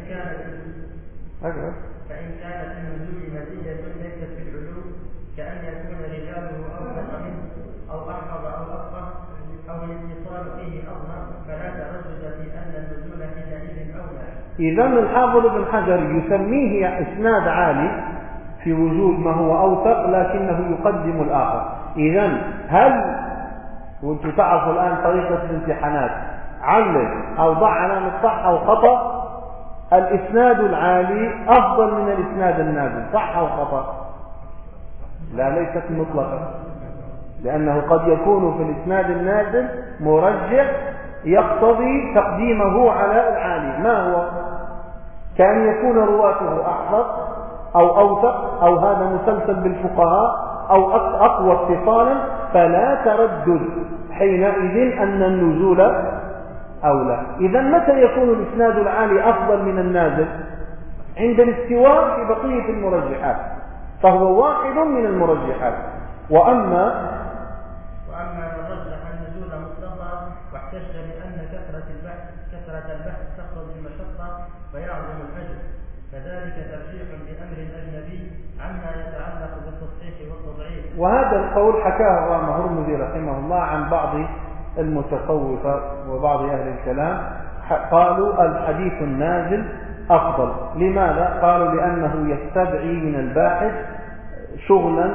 كانت النزول مزية ليست في العلو، كأن يكون رجاله أوثق منه أو أحفظ أو أفقه أو الاتصال فيه أظهر، فلا تردد في أن النزول حينئذ أولى. إذن الحافظ بن حجر يسميه إسناد عالي في وجود ما هو أوثق لكنه يقدم الآخر. إذن هل وانتم تعرفوا الآن طريقة الامتحانات علل أو ضع علامة صح أو خطأ، الإسناد العالي أفضل من الإسناد النازل، صح أو خطأ؟ لا، ليست مطلقة، لأنه قد يكون في الإسناد النازل مرجح يقتضي تقديمه على العالي. ما هو؟ كان يكون رواته أحفظ أو أوثق أو هذا مسلسل بالفقهاء أو أقوى اتصالا، فلا تردد حينئذ أن النزول أولى. إذا متى يكون الإسناد العالي أفضل من النازل؟ عند الاستواء في بقية المرجحات، فهو واحد من المرجحات. وأما من رجح النزول مطلقا واحتج بأن كثرة البحث تقتضي المشقة ويعظم الأجر، فذلك ترجيح بأمر الأجنبي عما يتعلق بالتصحيح والتضعيف. وهذا القول حكاه الإمام الهرمزي رحمه الله عن بعض المتصوفة وبعض أهل الكلام، قالوا الحديث النازل أفضل. لماذا؟ قالوا لأنه يستدعي من الباحث شغلا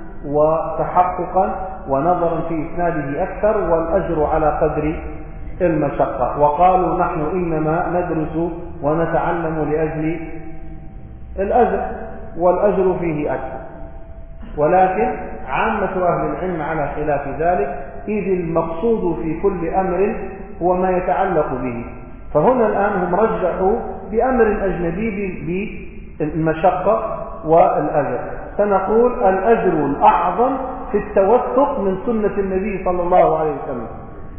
وتحققا ونظرا في إسناده أكثر، والأجر على قدر المشقة. وقالوا نحن إنما ندرس ونتعلم لأجل الأجر، والأجر فيه أكثر. ولكن عامة أهل العلم على خلاف ذلك، إذ المقصود في كل أمر هو ما يتعلق به. فهنا الآن هم رجحوا بأمر أجنبي بالمشقة والأجر. سنقول الأجر الأعظم في التوثق من سنة النبي صلى الله عليه وسلم،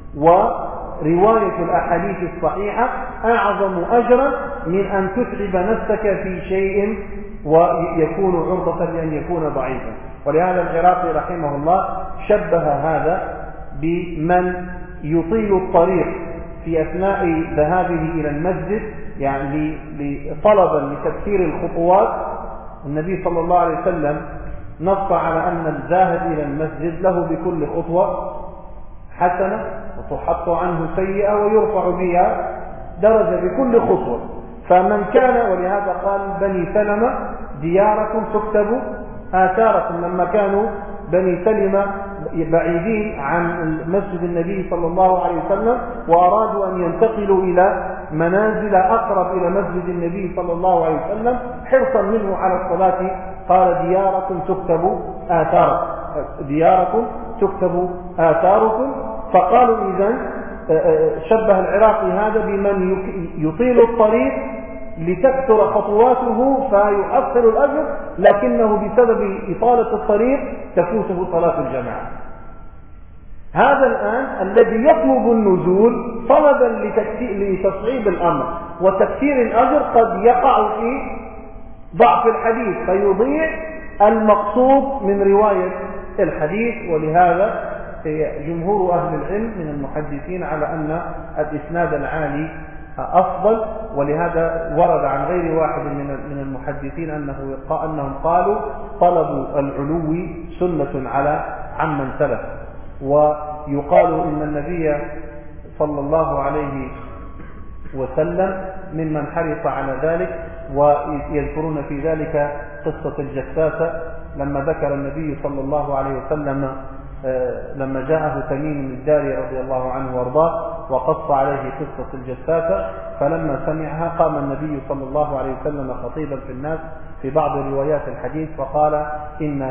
ورواية الأحاديث الصحيحة أعظم أجرا من أن تتعب نفسك في شيء ويكون عرضة لأن يكون ضعيفا. ولهذا العراقي رحمه الله شبه هذا بمن يطيل الطريق في أثناء ذهابه إلى المسجد، يعني طلبا لتكثير الخطوات. النبي صلى الله عليه وسلم نص على أن الذاهب إلى المسجد له بكل خطوة حسنة وتحط عنه سيئة ويرفع بها درجة بكل خطوة. فمن كان، ولهذا قال بني سلمة دياركم تكتب آثاركم، لما كانوا بني سلمة بعيدين عن مسجد النبي صلى الله عليه وسلم وأرادوا أن ينتقلوا إلى منازل أقرب إلى مسجد النبي صلى الله عليه وسلم حرصا منه على الصلاة، قال دياركم تكتب آثاركم، دياركم تكتب آثاركم. فقالوا إذن شبه العراقي هذا بمن يطيل الطريق لتكثر خطواته فيحصل الأجر، لكنه بسبب إطالة الطريق تفوته صلاة الجماعة. هذا الآن الذي يطلب النزول طلبا لتصعيب الأمر وتكثير الأجر قد يقع في ضعف الحديث فيضيع المقصود من رواية الحديث. ولهذا جمهور أهل العلم من المحدثين على أن الإسناد العالي أفضل. ولهذا ورد عن غير واحد من المحدثين أنهم قالوا طلب العلو سنة على عمن سلف. ويقال إن النبي صلى الله عليه وسلم ممن حرص على ذلك، ويذكرون في ذلك قصة الجساسة لما ذكر النبي صلى الله عليه وسلم لما جاءه تميم الداري رضي الله عنه وارضاه وقص عليه قصة الجساسة، فلما سمعها قام النبي صلى الله عليه وسلم خطيبا في الناس في بعض روايات الحديث فقال إن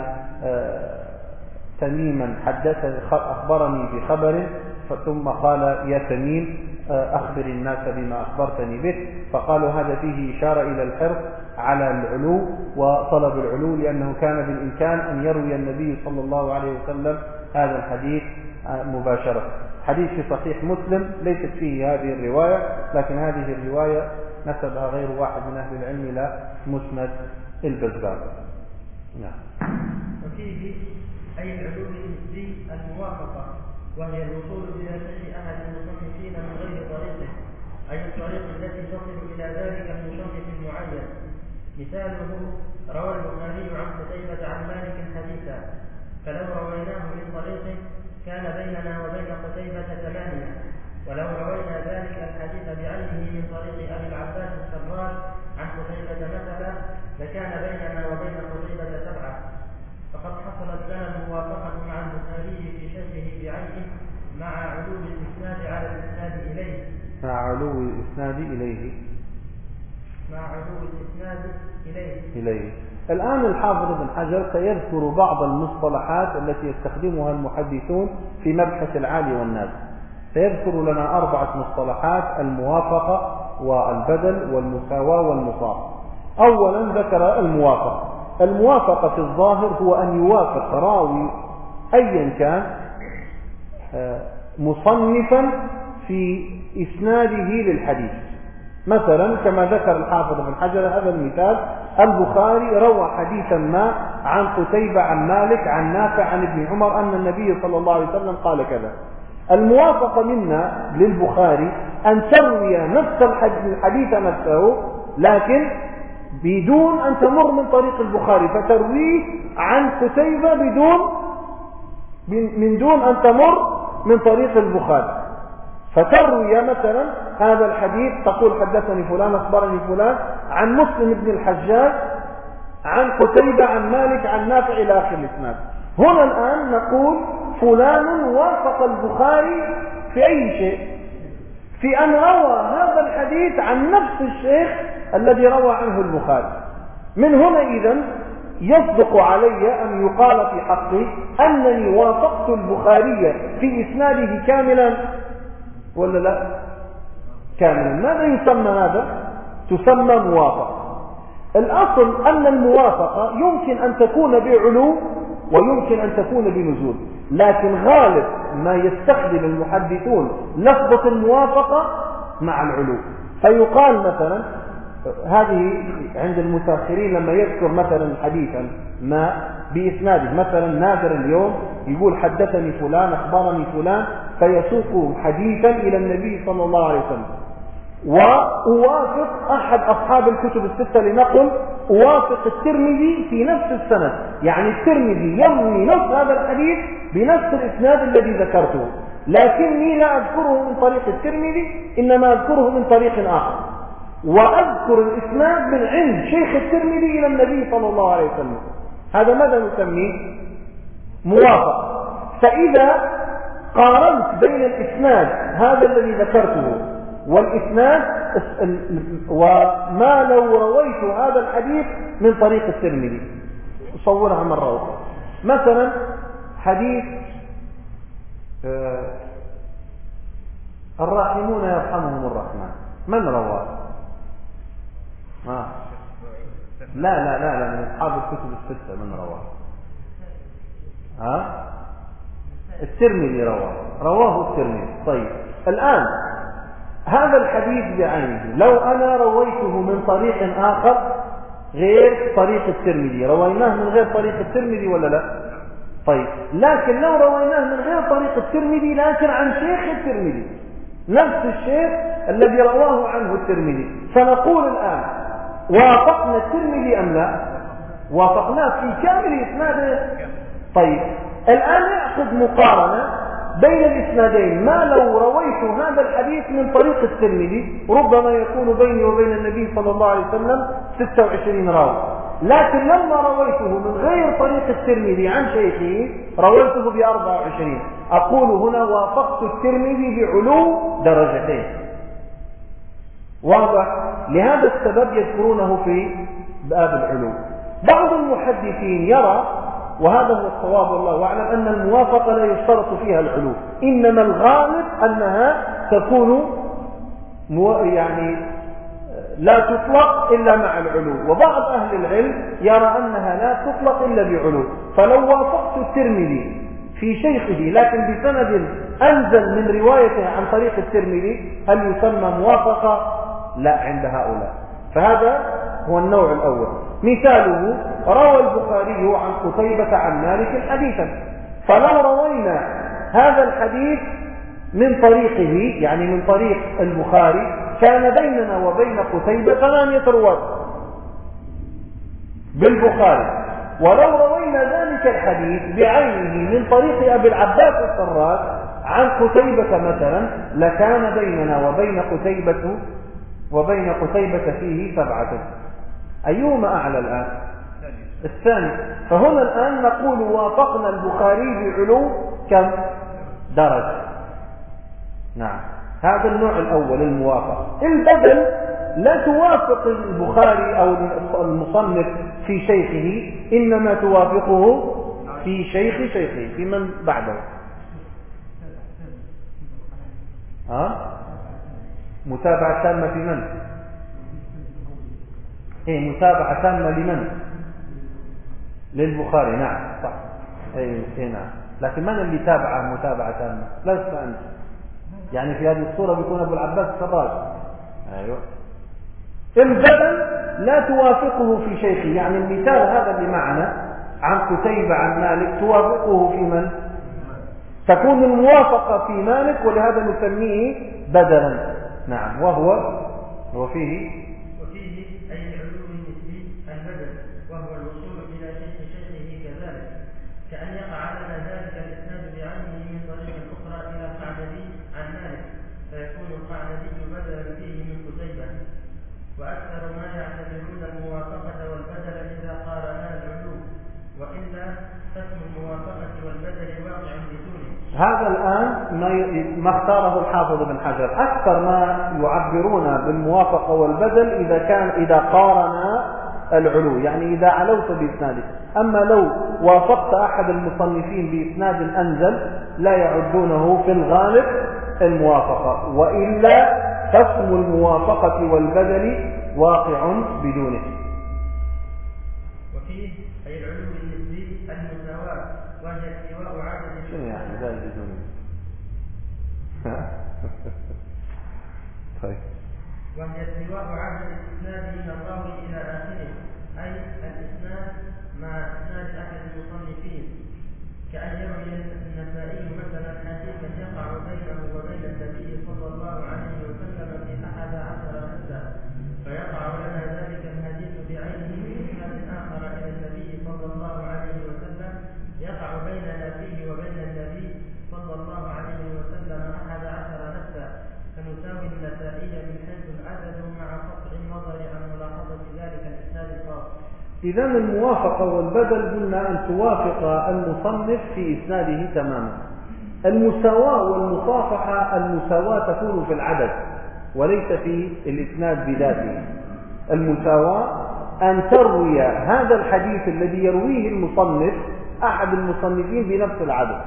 تميما أخبرني بخبر، ثم قال يا تميم أخبر الناس بما أخبرتني به. فقالوا هذا فيه إشارة إلى الحرص على العلو وطلب العلو، لأنه كان بالإمكان أن يروي النبي صلى الله عليه وسلم هذا الحديث مباشرة. حديث في صحيح مسلم ليست فيه هذه الرواية، لكن هذه الرواية نسبها غير واحد من أهل العلم إلى مسند البزار. نعم. وفيه أي العلو النسبي الموافقة، وهي الوصول إلى شيء أحد المصنفين من غير طريقه، أي الطريق التي تصل إلى ذلك المصنف المعين. مثاله روى البخاري عن قتيبة عن مالك حديثا، فلو رويناه من طريقه كان بيننا وبين قتيبة 8، ولو روينا ذلك الحديث بعينه من طريق أبي العباس السراج عن قتيبة مثلا لكان بيننا وبين قتيبة 7. فقد حصلت لنا الموافقة مع البخاري في شرحه بعينه مع علو الإسناد على الإسناد إليه. مع علو الإسناد إليه. الآن الحافظ ابن حجر سيذكر بعض المصطلحات التي يستخدمها المحدثون في مبحث العالي والنازل. سيذكر لنا 4 مصطلحات: الموافقة والبدل والمساواة والمصاب. أولا ذكر الموافقة. الموافقة في الظاهر هو أن يوافق راوي أيا كان مصنفا في إسناده للحديث. مثلا كما ذكر الحافظ ابن حجر هذا المثال: البخاري روى حديثا ما عن قتيبة عن مالك عن نافع عن ابن عمر أن النبي صلى الله عليه وسلم قال كذا. الموافقة منا للبخاري أن تروي نفس الحديث نفسه، لكن بدون أن تمر من طريق البخاري، فترويه عن قتيبة من دون أن تمر من طريق البخاري. فتروي مثلا هذا الحديث تقول حدثني فلان أخبرني فلان عن مسلم بن الحجاج عن قتيبة عن مالك عن نافع إلى آخر الإسناد. هنا الآن نقول فلان وافق البخاري في أي شيء؟ في أن روى هذا الحديث عن نفس الشيخ الذي روى عنه البخاري. من هنا إذن يصدق علي أن يقال في حقي أنني وافقت البخاري في إسناده كاملا ولا لا؟ كاملا. ماذا يسمى هذا؟ تسمى موافقة. الأصل أن الموافقة يمكن أن تكون بعلو ويمكن أن تكون بنزول، لكن غالب ما يستخدم المحدثون لفظة الموافقة مع العلو. فيقال مثلا هذه عند المتأخرين لما يذكر مثلا حديثا ما بإسناده، مثلا نادر اليوم يقول حدثني فلان أخبرني فلان فيسوق حديثا إلى النبي صلى الله عليه وسلم، وأوافق أحد أصحاب الكتب الستة لنقل أوافق الترمذي في نفس السند، يعني الترمذي يروي نفس هذا الحديث بنفس الإسناد الذي ذكرته، لكني لا أذكره من طريق الترمذي إنما أذكره من طريق آخر، وأذكر الإسناد من عند شيخ الترمذي إلى النبي صلى الله عليه وسلم. هذا ماذا نسميه؟ موافق. فإذا قارنت بين الإسناد هذا الذي ذكرته والإسناد وما لو رويت هذا الحديث من طريق الترمذي، أصورها مرة أخرى. مثلا حديث الراحمون يرحمهم الرحمن، من رواه؟ لا من أصحاب الكتب الستة من رواه؟ الترمذي رواه الترمذي. طيب الآن هذا الحديث بعينه لو أنا رويته من طريق آخر غير طريق الترمذي، رويناه من غير طريق الترمذي ولا لا؟ طيب لكن لو رويناه من غير طريق الترمذي لكن عن شيخ الترمذي نفس الشيخ الذي رواه عنه الترمذي، فنقول الآن وافقنا الترمذي أم لا؟ وافقناه في كامل إسناده. طيب الآن نأخذ مقارنة بين الإسنادين. ما لو رويت هذا الحديث من طريق الترمذي ربما يكون بيني وبين النبي صلى الله عليه وسلم 26 راوي، لكن لما رويته من غير طريق الترمذي عن شيخه رويته ب24. أقول هنا وافقت الترمذي بعلو درجتين. واضح؟ لهذا السبب يذكرونه في باب العلو. بعض المحدثين يرى، وهذا هو الصواب والله أعلم، أن الموافقة لا يشترط فيها العلو، إنما الغالب أنها تكون يعني لا تطلق إلا مع العلو. وبعض أهل العلم يرى أنها لا تطلق إلا بعلو. فلو وافقت الترمذي في شيخه لكن بسند أنزل من روايته عن طريق الترمذي هل يسمى موافقة؟ لا عند هؤلاء. فهذا هو النوع الأول. مثاله روى البخاري عن قتيبة عن مالك حديثا، فلو روينا هذا الحديث من طريقه يعني من طريق البخاري كان بيننا وبين قتيبة 8 رواة بالبخاري، ولو روينا ذلك الحديث بعينه من طريق أبي العباس السراج عن قتيبة مثلا لكان بيننا وبين قتيبة فيه 7. أيهما أعلى الآن؟ الثاني. فهنا الآن نقول وافقنا البخاري بعلو كم درجة. نعم، هذا النوع الأول الموافقة. البدل لا توافق البخاري أو المصنف في شيخه، إنما توافقه في شيخه في من بعده. متابعة تامة في من؟ متابعة تامة لمن؟ للبخاري. نعم صح. نعم. لكن من اللي تابعه متابعة تامة؟ لست أنت. يعني في هذه الصورة بيكون أبو العباس السراج. أيوة. البدل لا توافقه في شيخه، يعني المثال هذا اللي معنا عن قتيبة عن مالك توافقه في من؟ تكون الموافقة في مالك، ولهذا نسميه بدلا. نعم. وهو فيه أي علو كأن يقع لنا ذلك الإسناد بعينه من طريق أخرى إلى القعنبي عن مالك فيكون القعنبي بدلا فيه من قتيبة. وأكثر ما يعتبرون الموافقة والبدل إذا قارنا العلو، وإلا فاسم الموافقة والبدل واقع بدونه. هذا الآن ما اختاره الحافظ بن حجر. أكثر ما يعبرون بالموافقة والبدل إذا قارنا العلو، يعني إذا علوت بإسناده. أما لو وافقت أحد المصنفين بإسناد أنزل لا يعدونه في الغالب الموافقة، وإلا فاسم الموافقة والبدل واقع بدونه. وفيه أي العلو النسبي المساواة، وهي استواء عدد. شنو يعني ذلك بدونه؟ طيب. وهي استواء عدد الإسناد من الراوي إلى آخره، أي الإسناد مع إسناد أحد المصنفين، كأن يروي النسائي مثلا حديثا يقع بينه وبين النبي صلى الله عليه وسلم في 11 نسبة، فيقع لنا ذلك الحديث بعينه في إسناد آخر إلى النبي صلى الله عليه وسلم يقع بيننا فيه وبين النبي صلى الله عليه وسلم 11 نسبة، فنساوي النسائي من حيث العدد مع قطع النظر عن ملاحظة ذلك الإسناد الخاص. إذا الموافقة والبدل قلنا أن توافق المصنف في إسناده تماما. المساواة والمصافحة، المساواة تكون في العدد وليس في الإسناد بذاته. المساواة أن تروي هذا الحديث الذي يرويه المصنف أحد المصنفين بنفس العدد.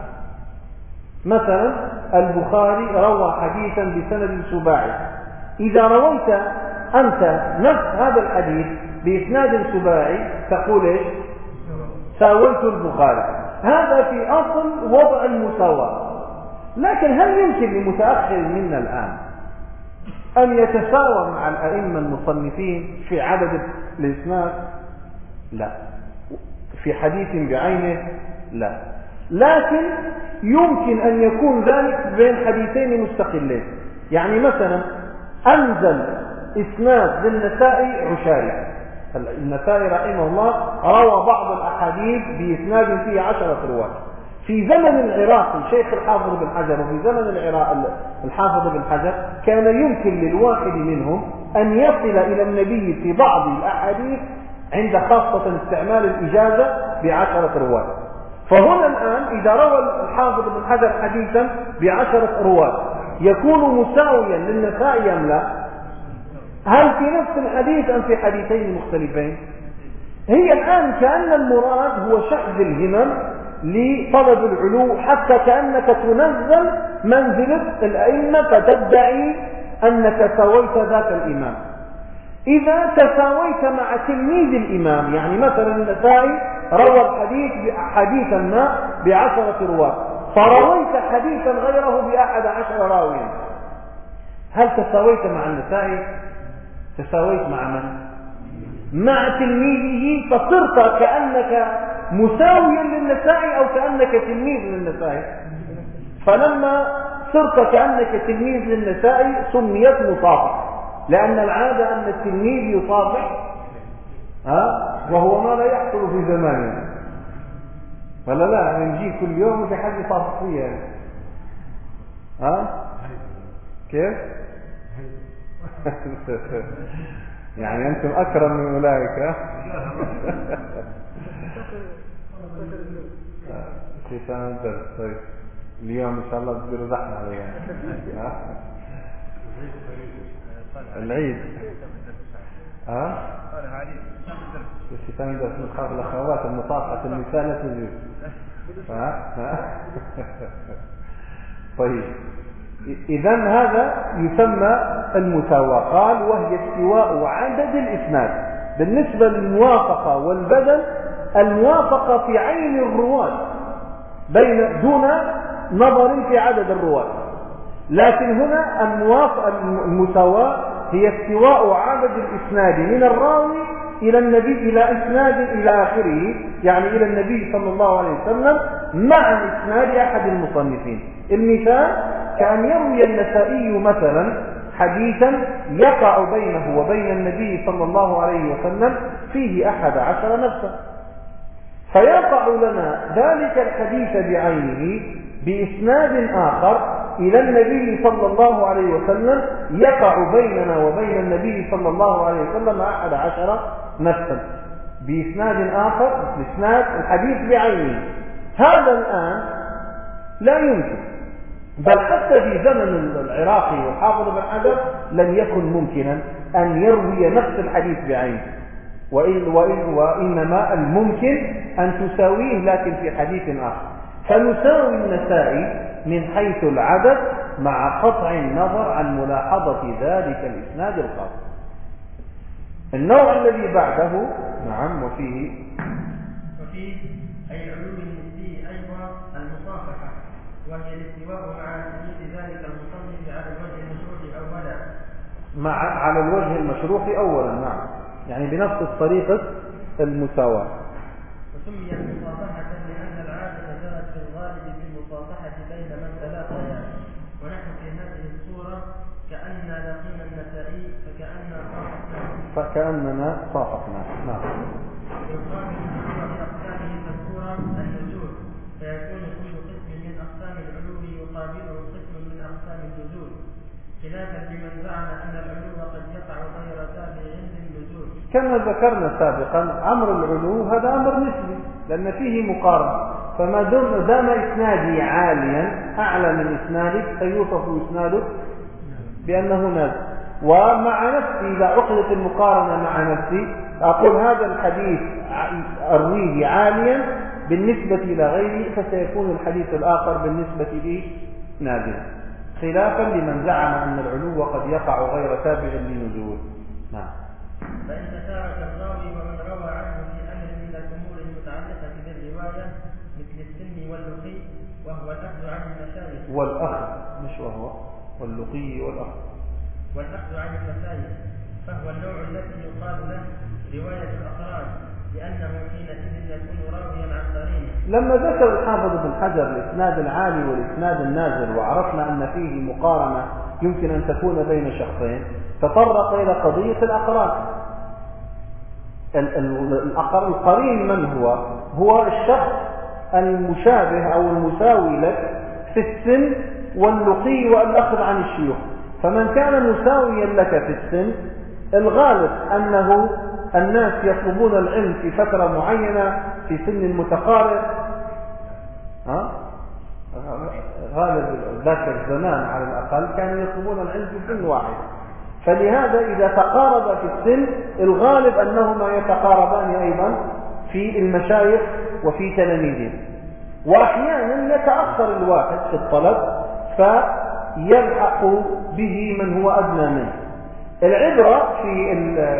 مثلا البخاري روى حديثا بسند سباعي، إذا رويت أنت نفس هذا الحديث بإسناد سباعي تقول إيش؟ ساويت البخاري. هذا في أصل وضع المساواة. لكن هل يمكن لمتأخر منا الآن أن يتساوى مع الأئمة المصنفين في عدد الإسناد؟ لا. في حديث بعينه؟ لا. لكن يمكن أن يكون ذلك بين حديثين مستقلين. يعني مثلا أنزل إسناد للنسائي عشاري، النسائي رحمه الله روى بعض الأحاديث بإسناد فيه 10 رواة. في زمن العراقي شيخ الحافظ بن حجر، وفي زمن الحافظ بن حجر كان يمكن للواحد منهم أن يصل إلى النبي في بعض الأحاديث عند خاصة استعمال الإجازة ب10 رواة. فهنا الآن إذا روى الحافظ بن حجر حديثا ب10 رواة يكون مساويا للنسائي أم لا؟ هل في نفس الحديث أم في حديثين مختلفين؟ هي الآن كأن المراد هو شحذ الهمم لطلب العلو، حتى كأنك تنزل منزلة الأئمة فتدعي أنك سويت ذاك الإمام. إذا تساويت مع تلميذ الإمام، يعني مثلا النسائي روى الحديث حديثا ما ب10 رواة، فرويت حديثا غيره ب11 راويا، هل تساويت مع النسائي؟ تساويت مع من؟ مع تلميذه، فصرت كأنك مساويا للنسائي أو كأنك تلميذ للنسائي. فلما صرت كأنك تلميذ للنسائي سميت مصافحة، لأن العادة أن التلميذ يصافح وهو ما لا يحصل في زماننا، ولا لا نجي كل يوم في حد يصافح فيها. كيف؟ يعني أنتم أكرم من أولئك. ختام الدرس. طيب اليوم إن شاء الله تصيروا زحمة علينا. العيد ختام الدرس من الأخوات المصافحة المثال لا تجوز. طيب إذا هذا يسمى المساواة. قال وهي استواء عدد الإسناد. بالنسبة للموافقة والبدل، الموافقة في عين الرواة دون نظر في عدد الرواة، لكن هنا المساواة هي استواء عدد الإسناد من الراوي إلى النبي، إلى إسناد إلى آخره، يعني إلى النبي صلى الله عليه وسلم مع إسناد أحد المصنفين. المثال كأن يروي النسائي مثلا حديثا يقع بينه وبين النبي صلى الله عليه وسلم فيه 11 نفسا، فيقع لنا ذلك الحديث بعينه بإسناد آخر إلى النبي صلى الله عليه وسلم، يقع بيننا وبين النبي صلى الله عليه وسلم 11 نفسا بإسناد آخر، بإسناد الحديث بعينه. هذا الآن لا يمكن، بل حتى في زمن العراقي والحافظ بن حجر لم يكن ممكنا أن يروي نفس الحديث بعينه، وإنما الممكن أن تساويه لكن في حديث آخر. فنساوي النسائي من حيث العدد مع قطع النظر عن ملاحظة ذلك الإسناد الخاص. النوع الذي بعده نعم وفيه أي علوم النسبي أيضا المصافحة، وهي الاستواء مع ثبوت ذلك المصنف على الوجه المشروع أولا. على الوجه المشروع أولا، نعم، يعني بنفس الطريقة المساواة. وسمي المصافحة لأن العادة جرت في الغالب بالمصافحة بين من تلاقيا، ونحن في هذه الصورة كأننا لقينا النسائي فكأننا صافحنا. نعم. يقال في أقسامه المذكورة النزول، فيكون كل قسم من أقسام العلو يقابله قسم من أقسام النزول، خلافا لمن زعم أن العلو قد يقع غير تابع للنزول. كما ذكرنا سابقا أمر العلو هذا أمر نسبي لأن فيه مقارنة، فما دام إسنادي عاليا أعلى من إسنادك سيوصف إسنادك بأنه نازل. ومع نفسي إذا عقدت المقارنة مع نفسي أقول هذا الحديث أرويه عاليا بالنسبة إلى غيري، فسيكون الحديث الآخر بالنسبة لي نازلا، خلافا لمن زعم أن العلو قد يقع غير تابع لنزول. نعم. فإن تشارك الراوي ومن روى عنه في أمر من الأمور المتعلقة بالرواية مثل السن واللقي، وهو الأخذ عن المشايخ والأخذ مش وهو واللقي والأخذ عن المشايخ، فهو النوع الذي يقال له رواية الأقران، لأنه حينئذ يكون راويا عن قرينه. لما ذكر الحافظ بن حجر الإسناد العالي والإسناد النازل وعرفنا أن فيه مقارنة يمكن أن تكون بين شخصين، تطرق إلى قضية الأقران. القرين من هو؟ هو الشخص المشابه أو المساوي لك في السن واللقي والأخذ عن الشيوخ. فمن كان مساويا لك في السن الغالب أنه الناس يطلبون العلم في فترة معينة في سن متقارب، غالب ذاك الزمان على الأقل كانوا يطلبون العلم في سن واحد، فلهذا إذا تقارب في السن الغالب أنهما يتقاربان أيضا في المشايخ وفي تلاميذهم. وأحيانا يتأخر الواحد في الطلب فيلحق به من هو أدنى منه. العبرة في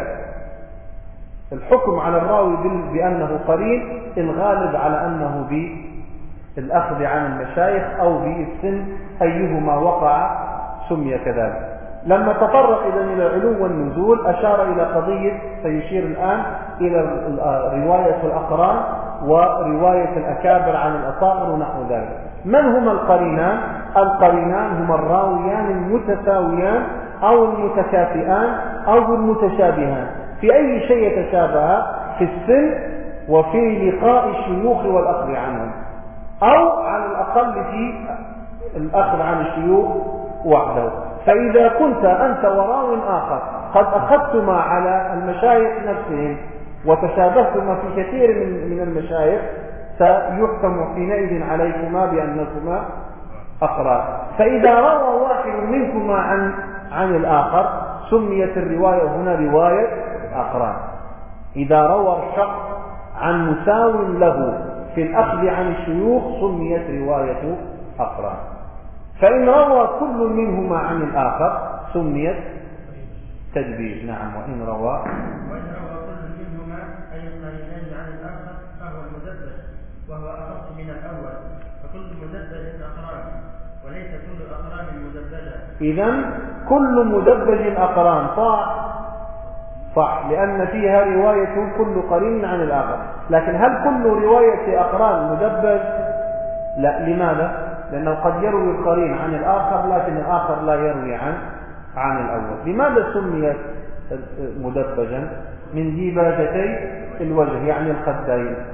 الحكم على الراوي بأنه قرين الغالب على أنه بالأخذ عن المشايخ أو بالسن، أيهما وقع سمي كذلك. لما تطرق إلى العلو والنزول أشار إلى قضية سيشير الآن إلى رواية الأقران ورواية الأكابر عن الأصاغر ونحو ذلك. من هما القرينان؟ القرينان هما الراويان المتساويان أو المتكافئان أو المتشابهان. في أي شيء يتشابه؟ في السن وفي لقاء الشيوخ والأخذ عنهم، أو على الأقل في الأخذ عن الشيوخ وحده. فإذا كنت أنت وراو آخر قد أخذتما على المشايخ نفسهم وتشابهتما في كثير من المشايخ سيحكم حينئذ عليكما بأنكما أقران. فإذا روى واحد منكما عن الآخر سميت الرواية هنا رواية أقران. إذا روى الشخص عن مساو له في الأخذ عن الشيوخ سميت رواية أقران. فإن روى كل منهما عن الآخر سميت تدبيج. نعم. وإن روى كل منهما أي القرينان عن الآخر فهو المدبج، وهو أخص من الأول، فكل مدبج أقران وليس كل الأقران مدبجة. إذن كل مدبج أقران صح، لأن فيها رواية كل قرين عن الآخر. لكن هل كل رواية أقران مدبج؟ لا. لماذا؟ لأنه قد يروي القرين عن الآخر لكن الآخر لا يروي عن الأول. لماذا سميت مدبجا؟ من ديباجتي الوجه يعني الخدين.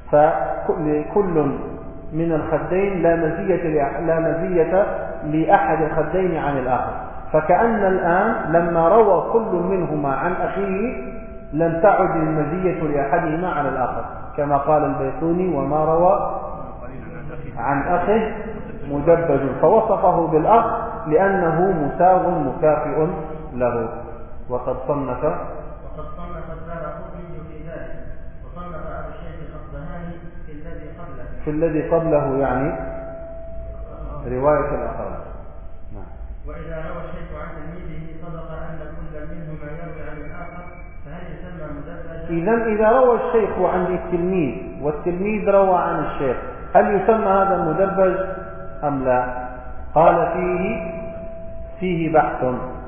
فكل من الخدين لا مزية لأحد الخدين عن الآخر. فكأن الآن لما روى كل منهما عن أخيه لم تعد المزية لأحدهما على الآخر، كما قال البيقوني: وما روى عن أخه مدبج، فوصفه بالأخ لأنه مساو مكافئ له. وقد صنف الدارقطني في ذلك، وصنف أبو الشيخ الأصبهاني في الذي قبله، يعني رواية الأقران. وإذا روى الشيخ عن تلميذه صدق أن كل منهما يروي عن الآخر فهل يسمى مدبجا؟ إذا روى الشيخ عن التلميذ والتلميذ روى عن الشيخ هل يسمى هذا مدبج أم لا؟ قال فيه بحث.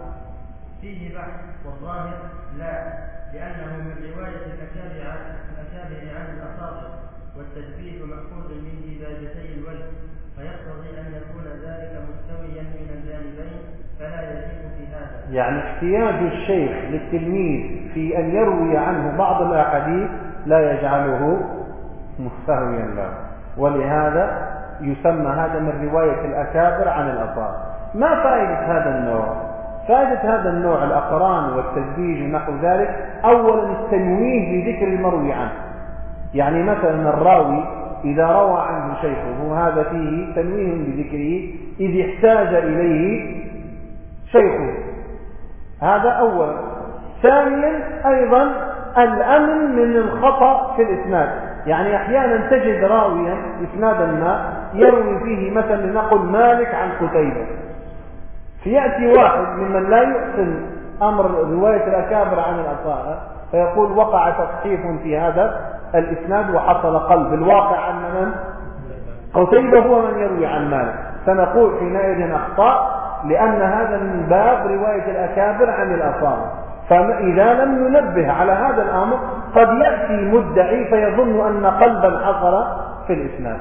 والظاهر لا، لأنه من رواية الأكابر عن الأصابع، والتدبير مأخوذ من ديباجتي الوجه، فيقتضي أن يكون ذلك مستويا من الجانبين، فلا يزيد في هذا. يعني احتياج الشيخ للتلميذ في أن يروي عنه بعض الأحاديث لا يجعله مستويا له، ولهذا يسمى هذا من رواية الأكابر عن الأصابع. ما فائدة هذا النوع؟ فائدة هذا النوع الأقران والتدبيج ونحو ذلك، أولا التنويه بذكر المروي عنه. يعني مثلا الراوي إذا روى عنه شيخه هذا فيه تنويه بذكره إذ احتاج إليه شيخه، هذا أولا. ثانيا أيضا الأمن من الخطأ في الإسناد. يعني أحيانا تجد راويا إسنادا ما يروي فيه مثلا لنقل مالك عن قتيبة، فيأتي واحد ممن لا يحسن أمر رواية الأكابر عن الأصابع فيقول وقع تصحيف في هذا الإسناد وحصل قلب. الواقع أن من قتيبة هو من يروي عن مالك، فنقول حينئذ أخطأ، لأن هذا من باب رواية الأكابر عن الأصابع. فإذا لم ننبه على هذا الأمر قد يأتي مدعي فيظن أن قلبا حصل في الإسناد.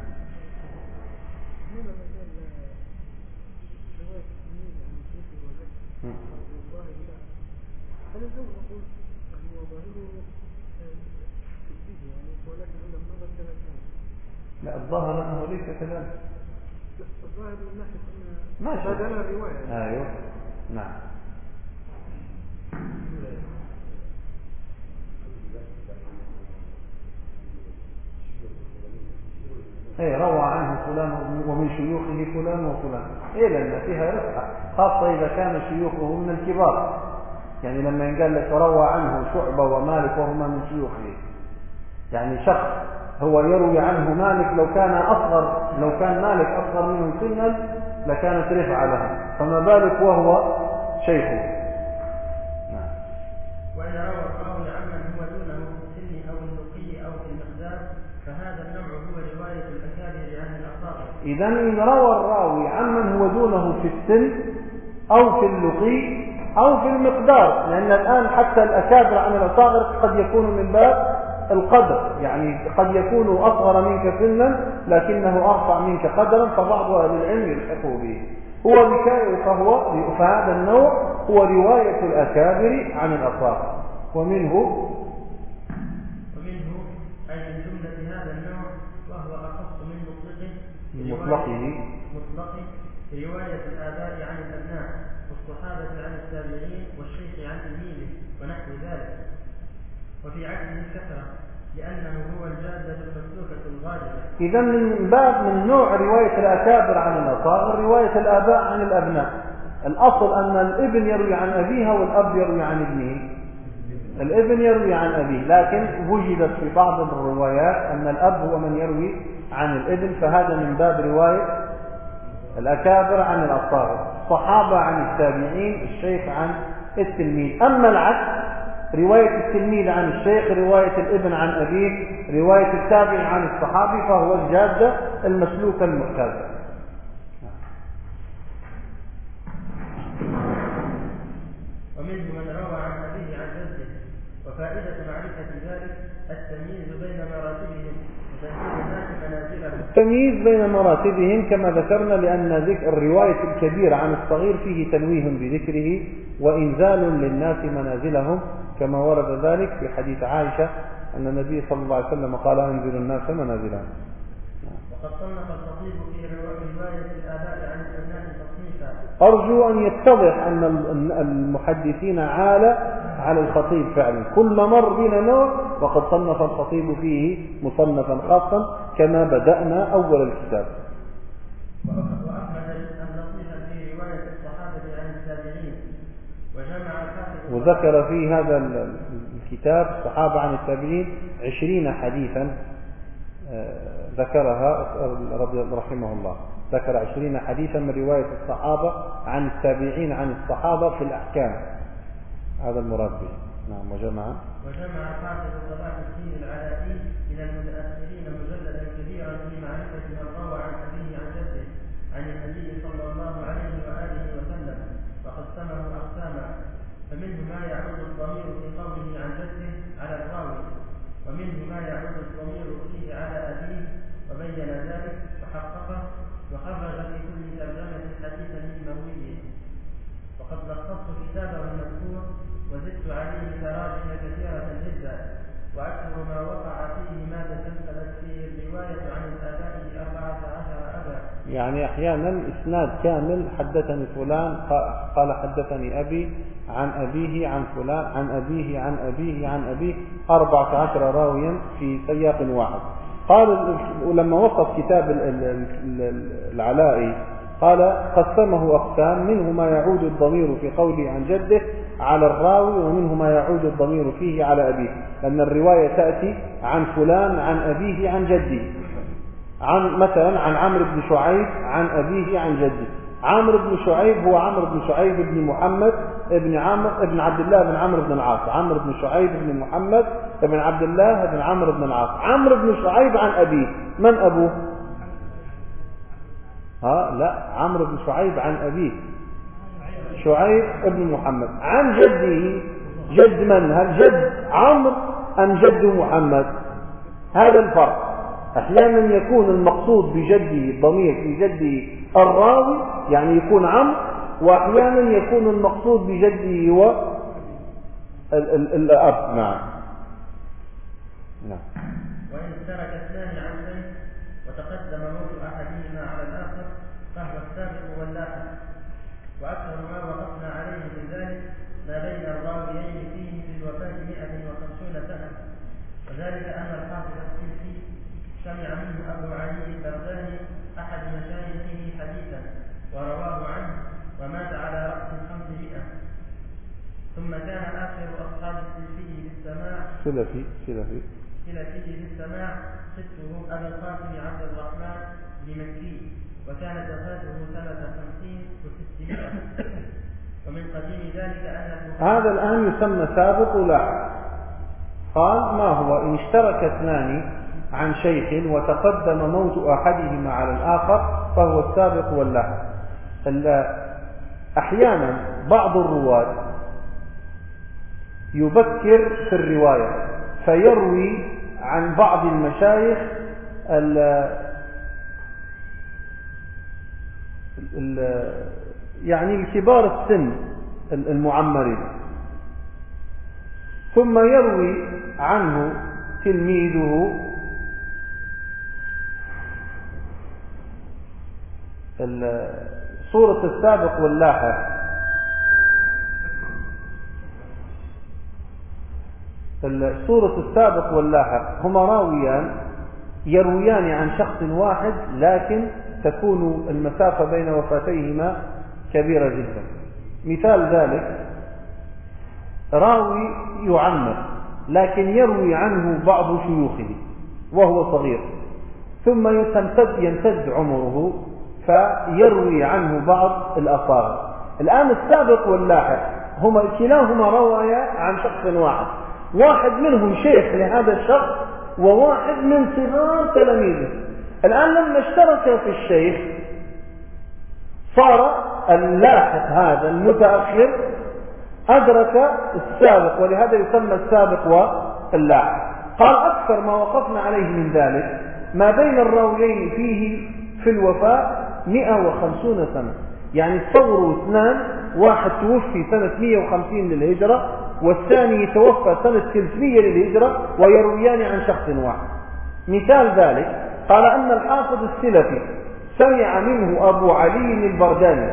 لا، الظاهر أنه ليس كذلك. الظاهر من ناحية ما شاء بدل الرواية. أيوه، نعم. روى عنه فلان ومن شيوخه فلان وفلان. لأن فيها رفعة، خاصة إذا كان شيوخه من الكبار. يعني لما ينقال لك روى عنه شعبة ومالك وهما من شيوخه، يعني شخص هو يروي عنه مالك، لو كان مالك أصغر منه سنا لكانت رفعة له، فما بالك وهو شيخه. وإذا روى الراوي عمن هو دونه في السن أو اللقي أو في المقدار فهذا النوع هو رواية الأكابر عن الأصابع. إذا إن روى الراوي عمن هو دونه في السن أو في اللقي أو في المقدار، لأن الآن حتى الأكابر عن الأصاغر قد يكون من باب القدر، يعني قد يكون أصغر منك سنا لكنه أرفع منك قدرا، فبعض أهل العلم يلحقه به. فهذا النوع هو رواية الأكابر عن الأصاغر. ومنه أي من جملة هذا النوع وهو أخص من مطلقه رواية الآباء عن الأبناء، والصحابة عن التابعين، والشيخ عن تلميذه ونحو ذلك. وفي عكسه كثرة، لأنه هو الجادة المسلوكة الغالبة. إذا من نوع رواية الأكابر عن الأصاغر رواية الآباء عن الأبناء. الأصل أن الابن يروي عن أبيها والأب يروي عن ابنه. الابن يروي عن أبيه، لكن وجدت في بعض الروايات أن الأب هو من يروي عن الابن، فهذا من باب رواية الأكابر عن الأصاغر، الصحابة عن التابعين، الشيخ عن التلميذ. أما العكس، رواية التلميذ عن الشيخ، رواية الابن عن أبيه، رواية التابع عن الصحابي، فهو الجادة المسلوكة المعتادة. ومنه من روى عن أبيه عن جده. وفائدة معرفة ذلك التمييز بين مراتبهم التمييز بين مراتبهم كما ذكرنا، لأن ذكر الرواية الكبيرة عن الصغير فيه تنويه بذكره وإنزال للناس منازلهم، كما ورد ذلك في حديث عائشة أن النبي صلى الله عليه وسلم قال أنزل الناس منازلهم. وقد صنف الخطيب في رواية الآباء عن الأبناء تصنيفا. أرجو أن يتضح أن المحدثين على الخطيب فعلا، كل مر بنا نوع وقد صنف الخطيب فيه مصنفا خاصا كما بدأنا أول الكتاب. وأكمل النصيحة في رواية الصحابة عن التابعين وذكر في هذا الكتاب الصحابة عن التابعين 20 حديثا ذكرها رحمه الله، ذكر 20 حديثا من رواية الصحابة عن التابعين عن الصحابة في الأحكام، هذا المراد به. نعم. وجمع حافظ صلاح الدين العلائي من المتأخرين مجلدا كبيرا في معرفة من روى عن أبيه عن جده عن النبي صلى الله عليه وآله وسلم، وقسمه أقساما، فمنه ما يعود الضمير في قوله عن جده على الراوي، ومنه ما يعود الضمير فيه على أبيه، وبين ذلك وحققه وخرج في كل ترجمة حديثا من مرويه. وقد لخصت كتابه المذكور وزدت عليه تراجم كثيرة جدا، وأكثر ما وقع فيه ما تسلسلت فيه الرواية عن الآباء 14 أبا، يعني أحيانا إسناد كامل، حدثني فلان قال حدثني أبي عن أبيه عن فلان عن أبيه عن أبيه عن أبيه 14 راويا في سياق واحد. قال ولما وصف كتاب العلائي قال قسمه أقسام، منه ما يعود الضمير في قوله عن جده على الراوي، ومنه ما يعود الضمير فيه على أبيه، لأن الرواية تأتي عن فلان عن أبيه عن جده، مثلا عن عمرو بن شعيب عن أبيه عن جده. عمرو بن شعيب هو عمرو بن شعيب بن محمد بن عبد الله بن عمرو بن العاص، عمرو بن شعيب بن محمد بن عبد الله بن عمرو بن العاص. عمرو بن شعيب عن أبيه، من أبوه؟ لا، عمرو بن شعيب عن أبيه شعيب بن محمد. عن جده، جد من؟ هل جد عمرو أم جد محمد؟ هذا الفرق. أحيانا يكون المقصود بجده الضمير في جده الراوي، يعني يكون عمرو، وأحيانا يكون المقصود بجده هو الأب. نعم. وإن اشترك اثنان عن شيء وتقدم موت أحدهما على الآخر فهو السابق واللاحق، وأكثر ما وقفنا عليه من ذلك ما بين الراويين فيه في الوفاة 150 سنة، وذلك أن الحافظ السيوطي سمع منه أبو علي البغدادي أحد مشايخه حديثا ورواه عنه ومات على رأس 500. ثم كان آخر أصحاب السلفي بالسماع بالسماع سته أبا القاسم عبد الرحمن بمكي، وكانت وفاته سنة 50 و600. ومن قديم ذلك أن هذا الآن يسمى سابق ولاحق. قال ما هو؟ إن اشترك اثنان عن شيخ وتقدم موت أحدهما على الآخر فهو السابق واللاحق. أحيانا بعض الرواة يبكر في الرواية فيروي عن بعض المشايخ يعني الكبار السن المعمرين، ثم يروي عنه تلميذه صورة السابق واللاحق. صورة السابق واللاحق هما راويان يرويان عن شخص واحد، لكن تكون المسافة بين وفاتيهما كبيرة جدا. مثال ذلك راوي يعمر لكن يروي عنه بعض شيوخه وهو صغير، ثم يمتد عمره فيروي عنه بعض الأصاغر. الآن السابق واللاحق هما كلاهما روايا عن شخص واحد منهم شيخ لهذا الشخص وواحد من صغار تلاميذه. الآن لما اشترك في الشيخ صار اللاحق هذا المتأخر أدرك السابق، ولهذا يسمى السابق واللاحق. قال أكثر ما وقفنا عليه من ذلك ما بين الراويين فيه في الوفاة 150 سنة. يعني تصوروا اثنان، واحد توفي سنة 150 للهجرة والثاني يتوفى سنة 300 للهجرة ويرويان عن شخص واحد. مثال ذلك قال أن الحافظ السلفي سمع منه أبو علي البرداني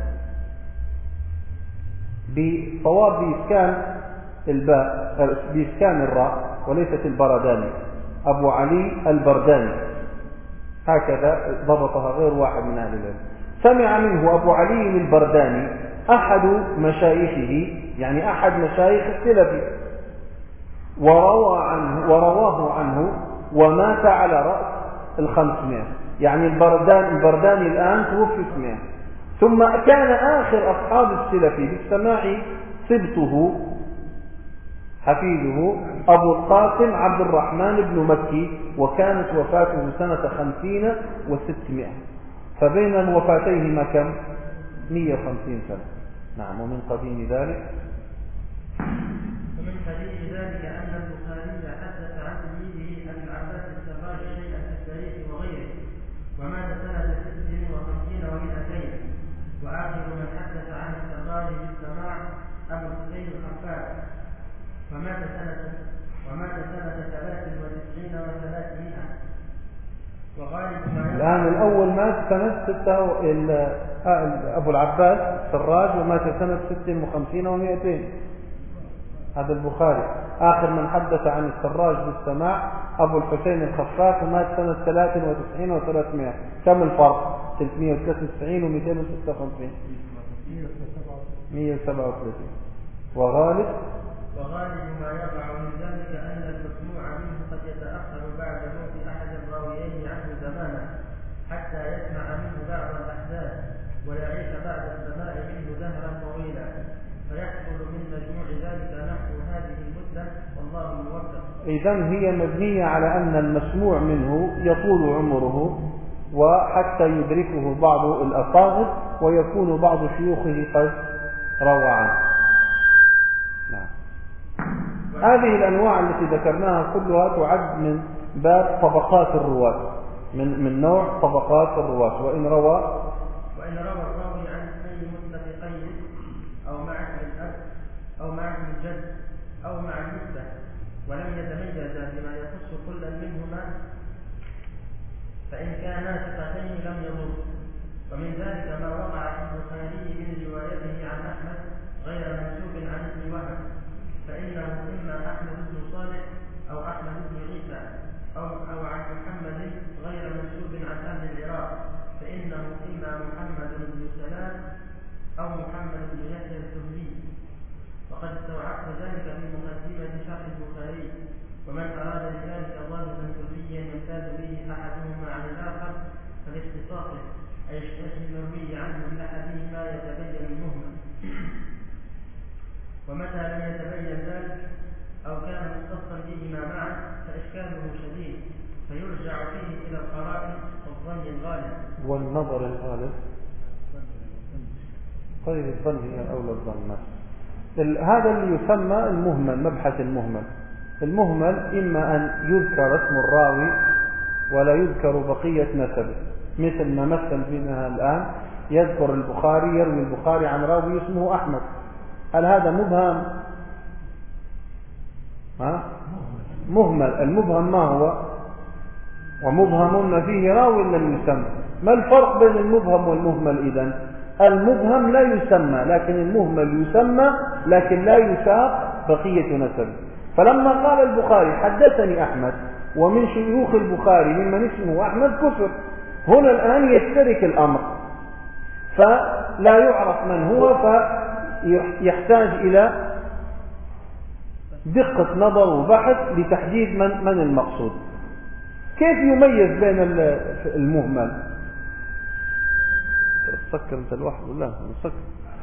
بصواب بإسكان الباء بإسكان الراء وليست البرداني، أبو علي البرداني، هكذا ضبطها غير واحد من أهل العلم. سمع منه أبو علي البرداني أحد مشايخه، يعني أحد مشايخ السلفي، ورواه عنه ومات على رأس 500. يعني البرداني الآن توفي 100. ثم كان آخر أصحاب السلفي بالسماع صبته حفيده أبو القاسم عبد الرحمن بن مكي، وكانت وفاته سنة 50 و600. فبين الوفاتيهما كم؟ 150 سنة. نعم. ومن قديم ذلك أن البخاري حدث عن تلميذه أبي العباس السراج شيئا في التاريخ وغيره، ومات سنة 56 و200. وآخر من حدث عن السراج بالسماع أبو الحسين الخفاف، ومات سنة 93 و300. وغالب ما الآن الأول مات سنة 6 أبو العباس السراج ومات سنة 56 و200. هذا البخاري. آخر من حدث عن السراج بالسماع أبو الحسين الخفاف ومات سنة 93 و300. كم الفرق؟ 393 و256 137. وغالب ما يقع من ذلك أن المسموع منه قد يتأخر بعد موت أحد الراويين عنه زمانا حتى يسمع منه بعض الأحداث ويعيش بعد السماع منه دهرا طويلا، فيحصل من مجموع ذلك نحو هذه المدة، والله الموفق. إذن هي مبنية على أن المسموع منه يطول عمره وحتى يدركه بعض الأصاغر ويكون بعض شيوخه قد روى عنه. نعم. هذه الأنواع التي ذكرناها كلها تعد من باب طبقات الرواة، من نوع طبقات الرواة. وإن روى الراوي عن اثنين متفقين أو مع الأب أو مع الجد أو مع النسبة ولم يتميزا بما يخص كلا منهما، فإن كانا ثقتين لم يضر. ومن ذلك ما وقع في البخاري من روايته عن أحمد غير منسوب عن ابن وهب، فإنه إما أحمد بن صالح أو أحمد بن عيسى أو عن محمد غير منسوب عن أهل العراق، فإنه إما محمد بن سلام أو محمد بن يحيى الزهري. وقد استوعبت ذلك في مقدمة شرح البخاري. ومن أراد لذلك ضابطا كليا يمتاز به أحدهما عن الآخر فلاختصاصه، أي اشتراك المروي عنه بأحدهما يتبين المهمل. ومتى لم يتبين ذلك أو كان مختصا بهما معا فإشكاله شديد، فيرجع فيه إلى القرائن والظن الغالب والنظر الغالب. طيب الظن هي الأولى الظن. هذا اللي يسمى المهمل، مبحث المهمل. المهمل إما أن يذكر اسم الراوي ولا يذكر بقية نسبه، مثل ما مثل بنا الآن يذكر البخاري يروي البخاري عن راوي اسمه أحمد. هل هذا مبهم؟ مهمل. المبهم ما هو؟ ومبهم ما فيه راوي لم يسمى. ما الفرق بين المبهم والمهمل إذن؟ المبهم لا يسمى لكن المهمل يسمى لكن لا يساق بقية نسبه. فلما قال البخاري حدثني أحمد ومن شيوخ البخاري ممن اسمه أحمد كفر، هنا الآن يشترك الأمر فلا يعرف من هو، فيحتاج إلى دقة نظر وبحث لتحديد من المقصود. كيف يميز بين المهمل؟ تسكر انت الواحد ولا نسكر؟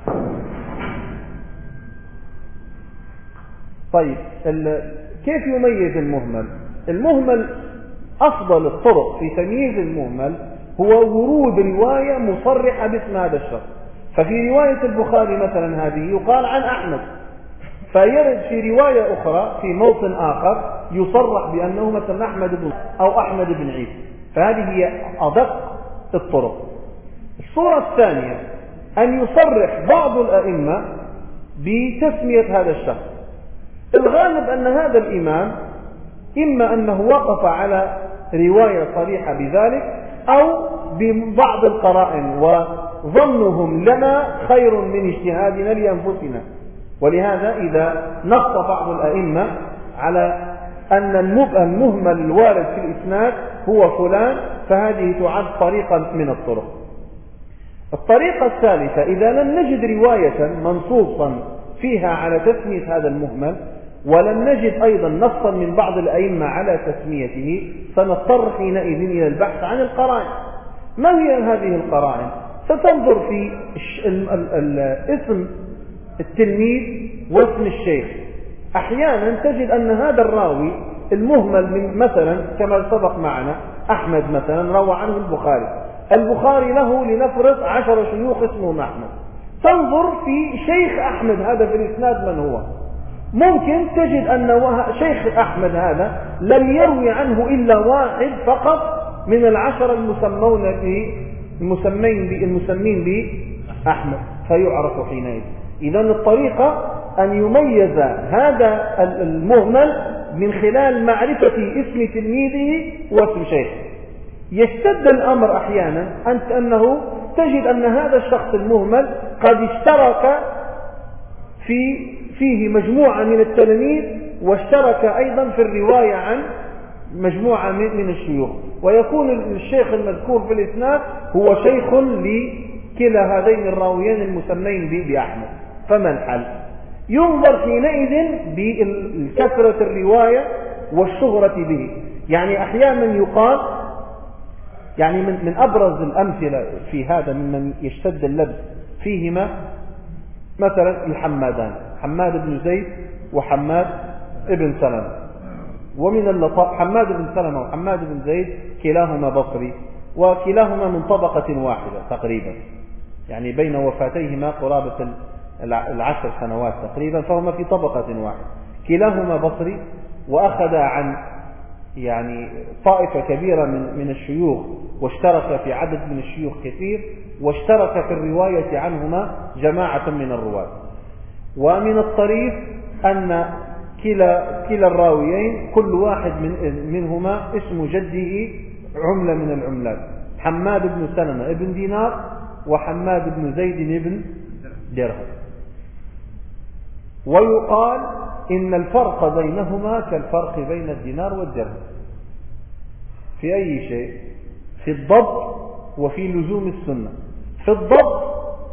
طيب كيف يميز المهمل؟ المهمل أفضل الطرق في تمييز المهمل هو ورود رواية مصرحة باسم هذا الشخص. ففي رواية البخاري مثلا هذه يقال عن أحمد، فيرد في رواية أخرى في موطن آخر يصرح بأنه مثلا أحمد بن أو أحمد بن عيسى. فهذه هي أدق الطرق. الصورة الثانية أن يصرح بعض الأئمة بتسمية هذا الشخص. الغالب أن هذا الإمام إما أنه وقف على رواية صريحة بذلك أو ببعض القرائن، وظنهم لنا خير من اجتهادنا لأنفسنا. ولهذا إذا نص بعض الأئمة على أن المهمل الوارد في الإسناد هو فلان، فهذه تعد طريقا من الطرق. الطريقة الثالثة إذا لم نجد رواية منصوصا فيها على تسمية هذا المهمل، ولم نجد أيضا نصا من بعض الأئمة على تسميته، فنضطر حينئذ إلى البحث عن القرائن. ما هي هذه القرائن؟ ستنظر في اسم التلميذ واسم الشيخ. أحيانا تجد أن هذا الراوي المهمل من مثلا كما سبق معنا أحمد مثلا روى عنه البخاري له لنفرض 10 شيوخ اسمهم أحمد. تنظر في شيخ أحمد هذا في الإسناد من هو. ممكن تجد أن شيخ أحمد هذا لم يروي عنه إلا واحد فقط من 10 المسمين بأحمد، فيعرف حينئذ. إذن الطريقة أن يميز هذا المهمل من خلال معرفة اسم تلميذه واسم شيخه. يشتد الأمر أحيانا أنه تجد أن هذا الشخص المهمل قد اشترك فيه مجموعة من التلاميذ، واشترك أيضا في الرواية عن مجموعة من الشيوخ، ويكون الشيخ المذكور في الإسناد هو شيخ لكلا هذين الراويين المسمين بأحمد. فما الحل؟ ينظر حينئذ بكثرة الرواية والشهرة به. يعني أحيانا يقال، يعني من أبرز الأمثلة في هذا ممن يشتد اللبس فيهما مثلا الحمادان، حماد بن زيد وحماد بن سلمة. ومن اللطائف حماد بن سلمة وحماد بن زيد كلاهما بصري، وكلاهما من طبقة واحدة تقريبا، يعني بين وفاتيهما قرابة 10 سنوات تقريبا، فهما في طبقة واحدة. كلاهما بصري، وأخذ عن يعني طائفة كبيرة من الشيوخ، واشترك في عدد من الشيوخ كثير، واشترك في الرواية عنهما جماعة من الرواة. ومن الطريف أن كلا الراويين كل واحد منهما اسم جده عملة من العملات، حماد بن سلمة ابن دينار وحماد بن زيد ابن درهم. ويقال إن الفرق بينهما كالفرق بين الدينار والدرهم. في أي شيء؟ في الضبط وفي لزوم السنة. في الضبط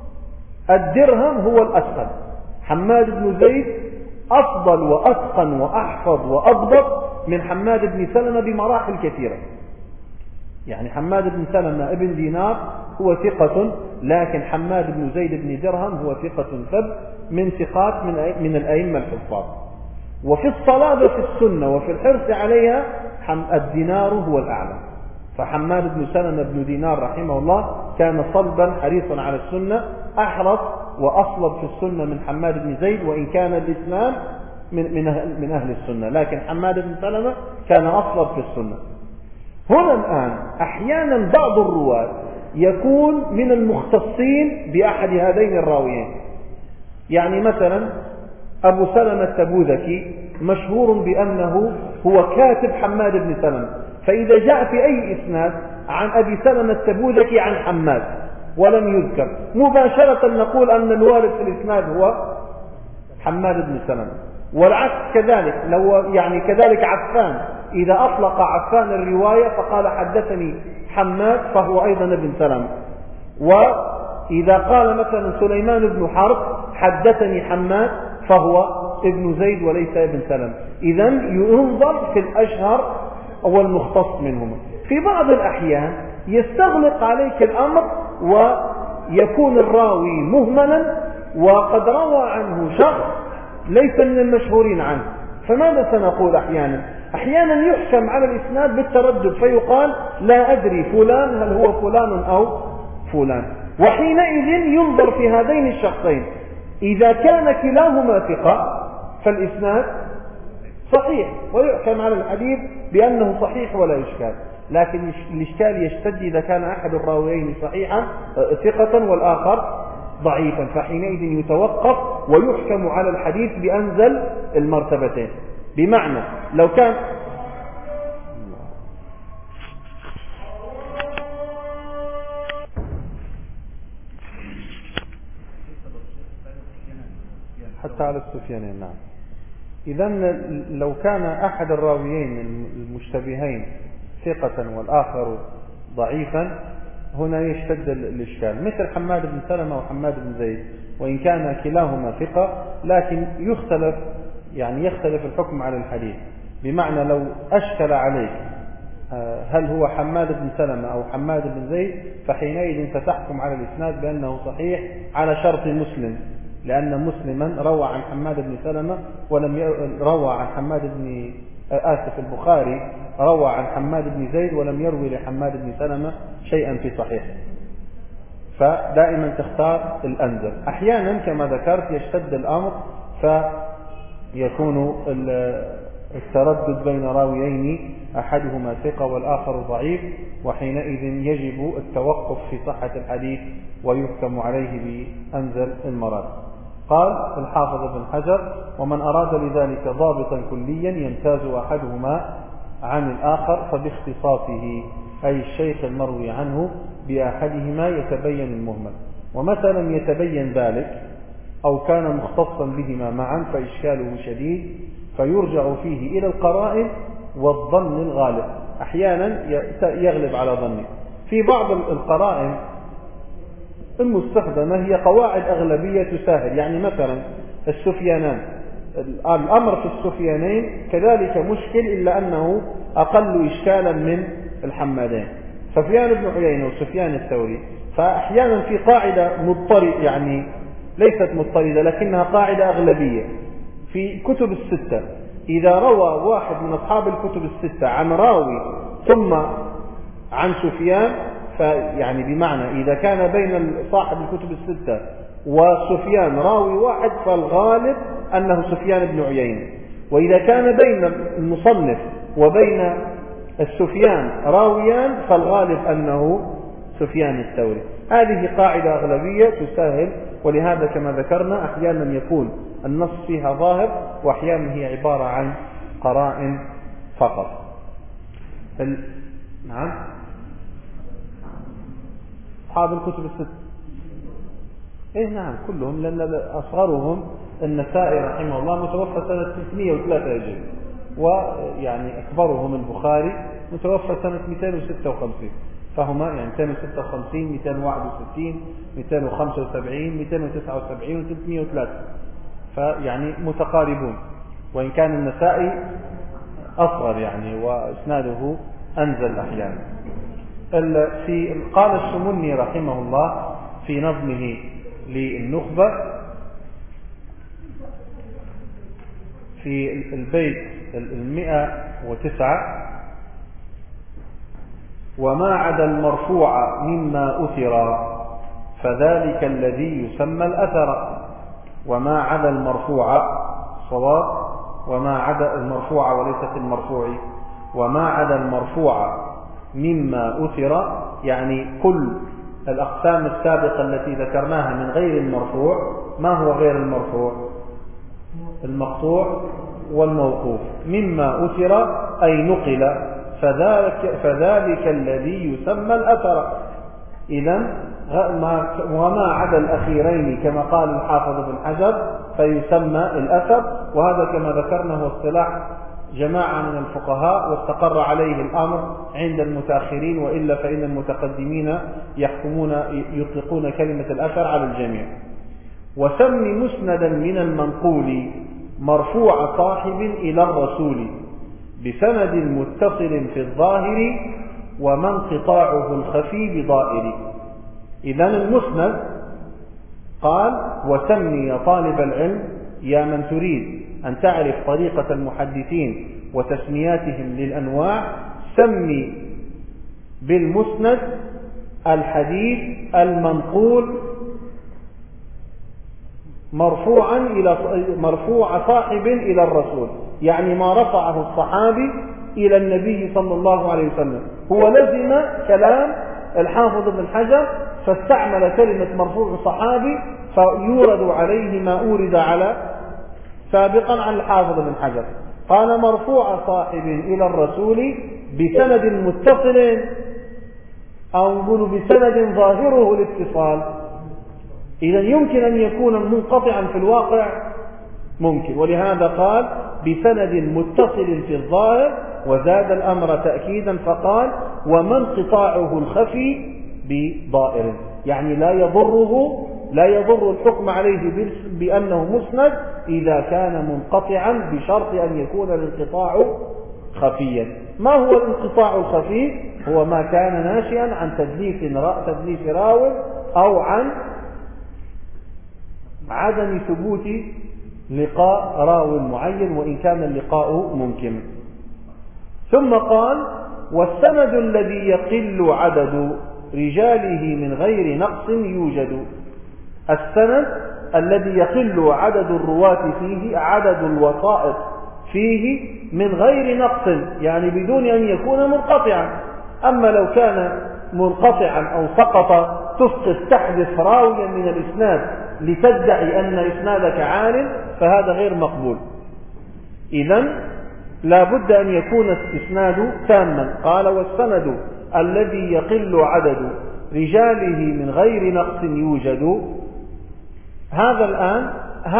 الدرهم هو الأثقل، حماد بن زيد أفضل وأتقن وأحفظ وأضبط من حماد بن سلمة بمراحل كثيرة. يعني حماد بن سلمة ابن دينار هو ثقة، لكن حماد بن زيد بن درهم هو ثقة ثبت من ثقات من الأئمة الحفاظ. وفي الصلابة في السنة وفي الحرص عليها الدينار هو الأعلى. فحماد بن سلمة بن دينار رحمه الله كان صلبا حريصا على السنة، أحرص وأصلب في السنة من حماد بن زيد، وإن كان الإسلام من أهل السنة، لكن حماد بن سلمة كان أصلب في السنة. هنا الآن أحيانا بعض الرواة يكون من المختصين بأحد هذين الراويين. يعني مثلا أبو سلمة التبوذكي مشهور بأنه هو كاتب حماد بن سلمة، فإذا جاء في أي إسناد عن أبي سلمة التبوذكي عن حماد ولم يذكر، مباشرة نقول أن الوارد في الإسناد هو حماد بن سلمة. والعكس كذلك، لو يعني كذلك عفان، إذا أطلق عفان الرواية فقال حدثني حماد فهو أيضا ابن سلمة. وإذا قال مثلا سليمان بن حرب حدثني حماد فهو ابن زيد وليس ابن سلمة. إذن ينظر في الأشهر أو المختص منهما. في بعض الأحيان يستغلق عليك الأمر ويكون الراوي مهملا وقد روى عنه شخص ليس من المشهورين عنه، فماذا سنقول؟ أحيانا يحكم على الإسناد بالتردد، فيقال لا أدري فلان هل هو فلان أو فلان. وحينئذ ينظر في هذين الشخصين، إذا كان كلاهما ثقة فالإسناد صحيح ويحكم على الحديث بأنه صحيح ولا إشكال. لكن الإشكال يشتد إذا كان أحد الراويين صحيحا ثقة والآخر ضعيفا، فحينئذ يتوقف ويحكم على الحديث بأنزل المرتبتين. بمعنى لو كان حتى على السفيانين، نعم. إذا لو كان أحد الراويين المشتبهين ثقة والآخر ضعيفا هنا يشتد الإشكال، مثل حماد بن سلمة وحماد بن زيد، وإن كان كلاهما ثقة لكن يختلف الحكم على الحديث. بمعنى لو أشكل عليك هل هو حماد بن سلمة أو حماد بن زيد، فحينئذ ستحكم على الإسناد بأنه صحيح على شرط مسلم، لأن مسلما روى عن حماد بن سلمة روى عن حماد بن البخاري روى عن حماد بن زيد ولم يروي لحماد بن سلمة شيئا في صحيح. فدائما تختار الأنزل. أحيانا كما ذكرت يشتد الأمر فيكون التردد بين راويين أحدهما ثقة والآخر ضعيف، وحينئذ يجب التوقف في صحة الحديث ويحكم عليه بأنزل المراتب. قال الحافظ ابن حجر: ومن أراد لذلك ضابطا كليا يمتاز أحدهما عن الآخر فباختصاصه، أي الشيخ المروي عنه بأحدهما يتبين المهمل، ومتى لم يتبين ذلك أو كان مختصا بهما معا فإشكاله شديد، فيرجع فيه إلى القرائن والظن الغالب. أحيانا يغلب على ظنه. في بعض القرائن المستخدمة هي قواعد أغلبية تساهل، يعني مثلا السفيانان، الأمر في السفيانين كذلك مشكل إلا أنه أقل إشكالا من الحمادين، سفيان بن عيينة وسفيان الثوري. فأحيانا في قاعدة مضطردة، يعني ليست مضطردة لكنها قاعدة أغلبية في كتب الستة، إذا روى واحد من أصحاب الكتب الستة عن راوي ثم عن سفيان، فيعني بمعنى إذا كان بين صاحب الكتب الستة وسفيان راوي واحد فالغالب أنه سفيان بن عيينة، وإذا كان بين المصنف وبين السفيان راويان فالغالب أنه سفيان الثوري. هذه قاعدة أغلبية تساهل، ولهذا كما ذكرنا أحيانا يكون النص فيها ظاهر وأحيانا هي عبارة عن قرائن فقط. نعم، أصحاب الكتب الست نعم كلهم، لأن أصغرهم النسائي رحمه الله متوفى سنة 303 هجري، ويعني أكبرهم البخاري متوفى سنة 256، فهما يعني 256 261 275 279 و303، فيعني متقاربون، وإن كان النسائي أصغر يعني وإسناده أنزل أحيانا. قال السمني رحمه الله في نظمه للنخبة في البيت 109: وما عدا المرفوع مما أثر فذلك الذي يسمى الأثر. وما عدا المرفوع صواب، وما عدا المرفوع وليست المرفوع، وما عدا المرفوع مما أثر يعني كل الأقسام السابقة التي ذكرناها من غير المرفوع. ما هو غير المرفوع؟ المقطوع والموقوف. مما أثر أي نقل، فذلك الذي يسمى الأثر. إذن وما عدا الأخيرين كما قال الحافظ ابن حجر فيسمى الأثر، وهذا كما ذكرنا هو اصطلاح جماعة من الفقهاء واستقر عليه الأمر عند المتأخرين، وإلا فإن المتقدمين يطلقون كلمة الأثر على الجميع. وسم مسندا من المنقول مرفوع صاحب إلى الرسول بسند متصل في الظاهر وما انقطاعه الخفي بضائر. إذن المسند قال: وسمي طالب العلم يا من تريد أن تعرف طريقة المحدثين وتسمياتهم للأنواع، سمي بالمسند الحديث المنقول مرفوع صاحب إلى الرسول، يعني ما رفعه الصحابي إلى النبي صلى الله عليه وسلم. هو لزم كلام الحافظ ابن حجر فاستعمل كلمة مرفوع صحابي، فيورد عليه ما أورد على سابقا عن الحافظ ابن حجر. قال مرفوع صاحب إلى الرسول بسند متصل، أو نقول بسند ظاهره الاتصال. إذا يمكن أن يكون منقطعا في الواقع، ممكن، ولهذا قال بسند متصل في الظاهر، وزاد الأمر تأكيدا فقال وما انقطاعه الخفي بضائر، يعني لا يضر الحكم عليه بأنه مسند إذا كان منقطعا بشرط أن يكون الانقطاع خفيا. ما هو الانقطاع الخفي؟ هو ما كان ناشئا عن تدليس راو أو عن عدم ثبوت لقاء راو معين وإن كان اللقاء ممكن. ثم قال والسند الذي يقل عدد رجاله من غير نقص يوجد. السند الذي يقل عدد الرواة فيه، عدد الوسائط فيه من غير نقص، يعني بدون أن يكون منقطعا. أما لو كان منقطعا أو سقط تحذف راويا من الإسناد لتدعي أن إسنادك عال، فهذا غير مقبول. إذن لا بد أن يكون الإسناد تاما. قال والسند الذي يقل عدد رجاله من غير نقص يوجد. هذا الآن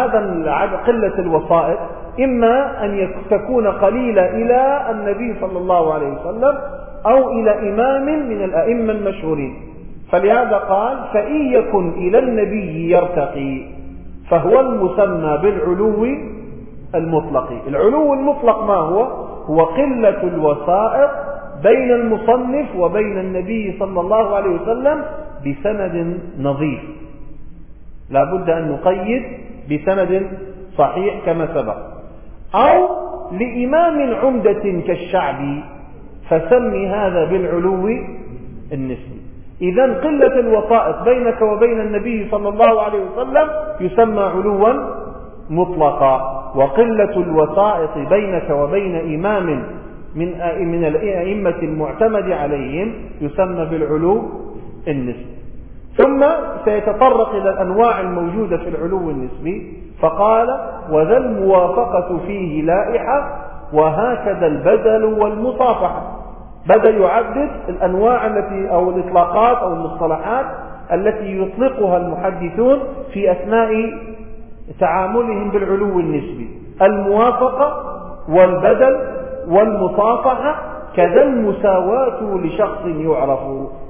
قلة الوسائط إما أن تكون قليلة إلى النبي صلى الله عليه وسلم أو إلى إمام من الأئمة المشهورين. فلهذا قال فإن يكن إلى النبي يرتقي فهو المسمى بالعلو المطلق. العلو المطلق ما هو؟ هو قلة الوسائط بين المصنف وبين النبي صلى الله عليه وسلم بسند نظيف. لا بد أن نقيد بسند صحيح كما سبق، أو لإمام عمدة كالشعبي فسمي هذا بالعلو النسبي. إذن قلة الوسائط بينك وبين النبي صلى الله عليه وسلم يسمى علوا مطلقا، وقلة الوسائط بينك وبين إمام من الأئمة المعتمد عليهم يسمى بالعلو النسبي. ثم سيتطرق إلى الأنواع الموجودة في العلو النسبي، فقال وذا الموافقة فيه لائحة وهكذا البدل والمصافحة. بدل يعدد الأنواع التي أو الإطلاقات أو المصطلحات التي يطلقها المحدثون في أثناء تعاملهم بالعلو النسبي: الموافقة والبدل والمصافحة، كذا المساواة لشخص يعرف،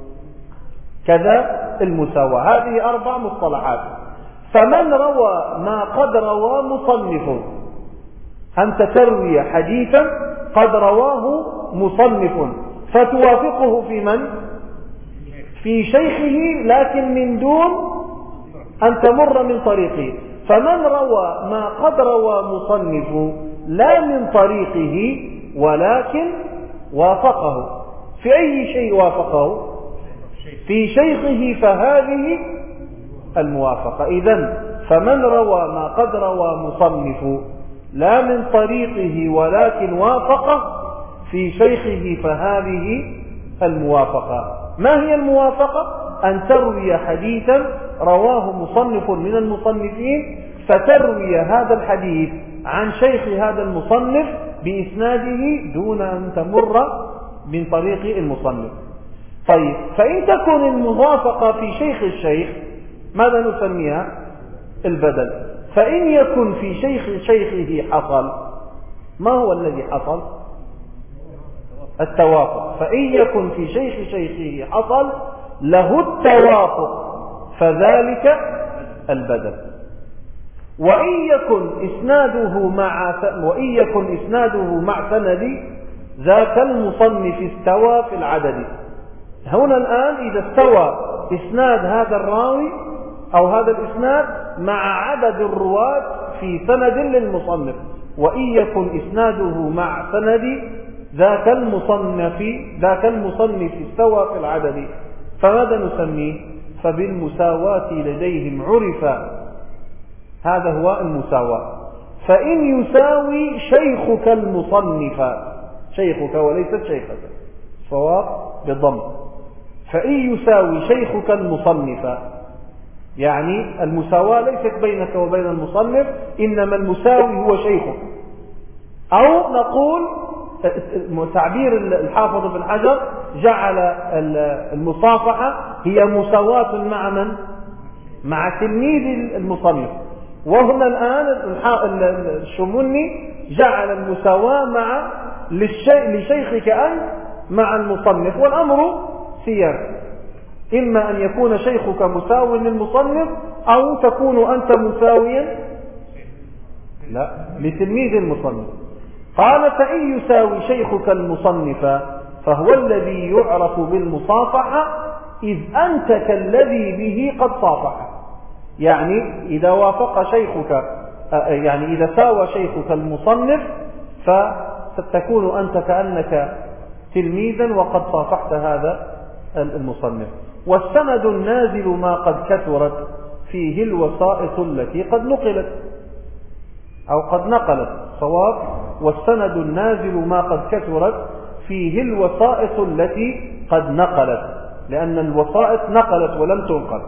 كذا المساواة. هذه 4 مصطلحات. فمن روى ما قد روى مصنف، أنت تروي حديثا قد رواه مصنف فتوافقه في من؟ في شيخه، لكن من دون أن تمر من طريقه. فمن روى ما قد روى مصنف لا من طريقه ولكن وافقه، في أي شيء وافقه؟ في شيخه، فهذه الموافقة. إذن فمن روى ما قد روى مصنف لا من طريقه ولكن وافقه في شيخه فهذه الموافقة. ما هي الموافقة؟ أن تروي حديثا رواه مصنف من المصنفين فتروي هذا الحديث عن شيخ هذا المصنف بإسناده دون أن تمر من طريق المصنف. طيب، فإن تكون الموافقة في شيخ الشيخ ماذا نسميها؟ البدل. فإن يكن في شيخه حصل، ما هو الذي حصل؟ التوافق. فإن يكن في شيخه حصل له التوافق فذلك البدل. وإن يكن إسناده مع سند ذاك المصنف استوى في العدد. هنا الآن إذا استوى إسناد هذا الراوي أو هذا الإسناد مع عدد الرواة في سند للمصنف، وإن يكن إسناده مع سند ذاك المصنف استوى في العدد، فماذا نسميه؟ فبالمساواة لديهم عرف. هذا هو المساواة. فإن يساوي شيخك المصنف، شيخك وليست شيخك، صواب بالضم. فإن يساوي شيخك المصنف، يعني المساواة ليست بينك وبين المصنف، إنما المساوي هو شيخك. أو نقول تعبير الحافظ بن حجر جعل المصافحة هي مساواة مع من؟ مع تلميذ المصنف. وهنا الآن الشموني جعل المساواة مع لشيخك أنت مع المصنف، والأمر سيان، إما أن يكون شيخك مساو للمصنف أو تكون أنت مساويا لتلميذ المصنف. قال فإن يساوي شيخك المصنف فهو الذي يعرف بالمصافحة، إذ أنت كالذي به قد صافح. يعني إذا وافق شيخك، يعني إذا ساوى شيخك المصنف فستكون أنت كأنك تلميذا وقد صافحت هذا المصنف. والسند النازل ما قد كثرت فيه الوسائط التي قد نقلت أو قد نقلت، صواب. والسند النازل ما قد كثرت فيه الوسائط التي قد نقلت، لأن الوسائط نقلت ولم تنقل.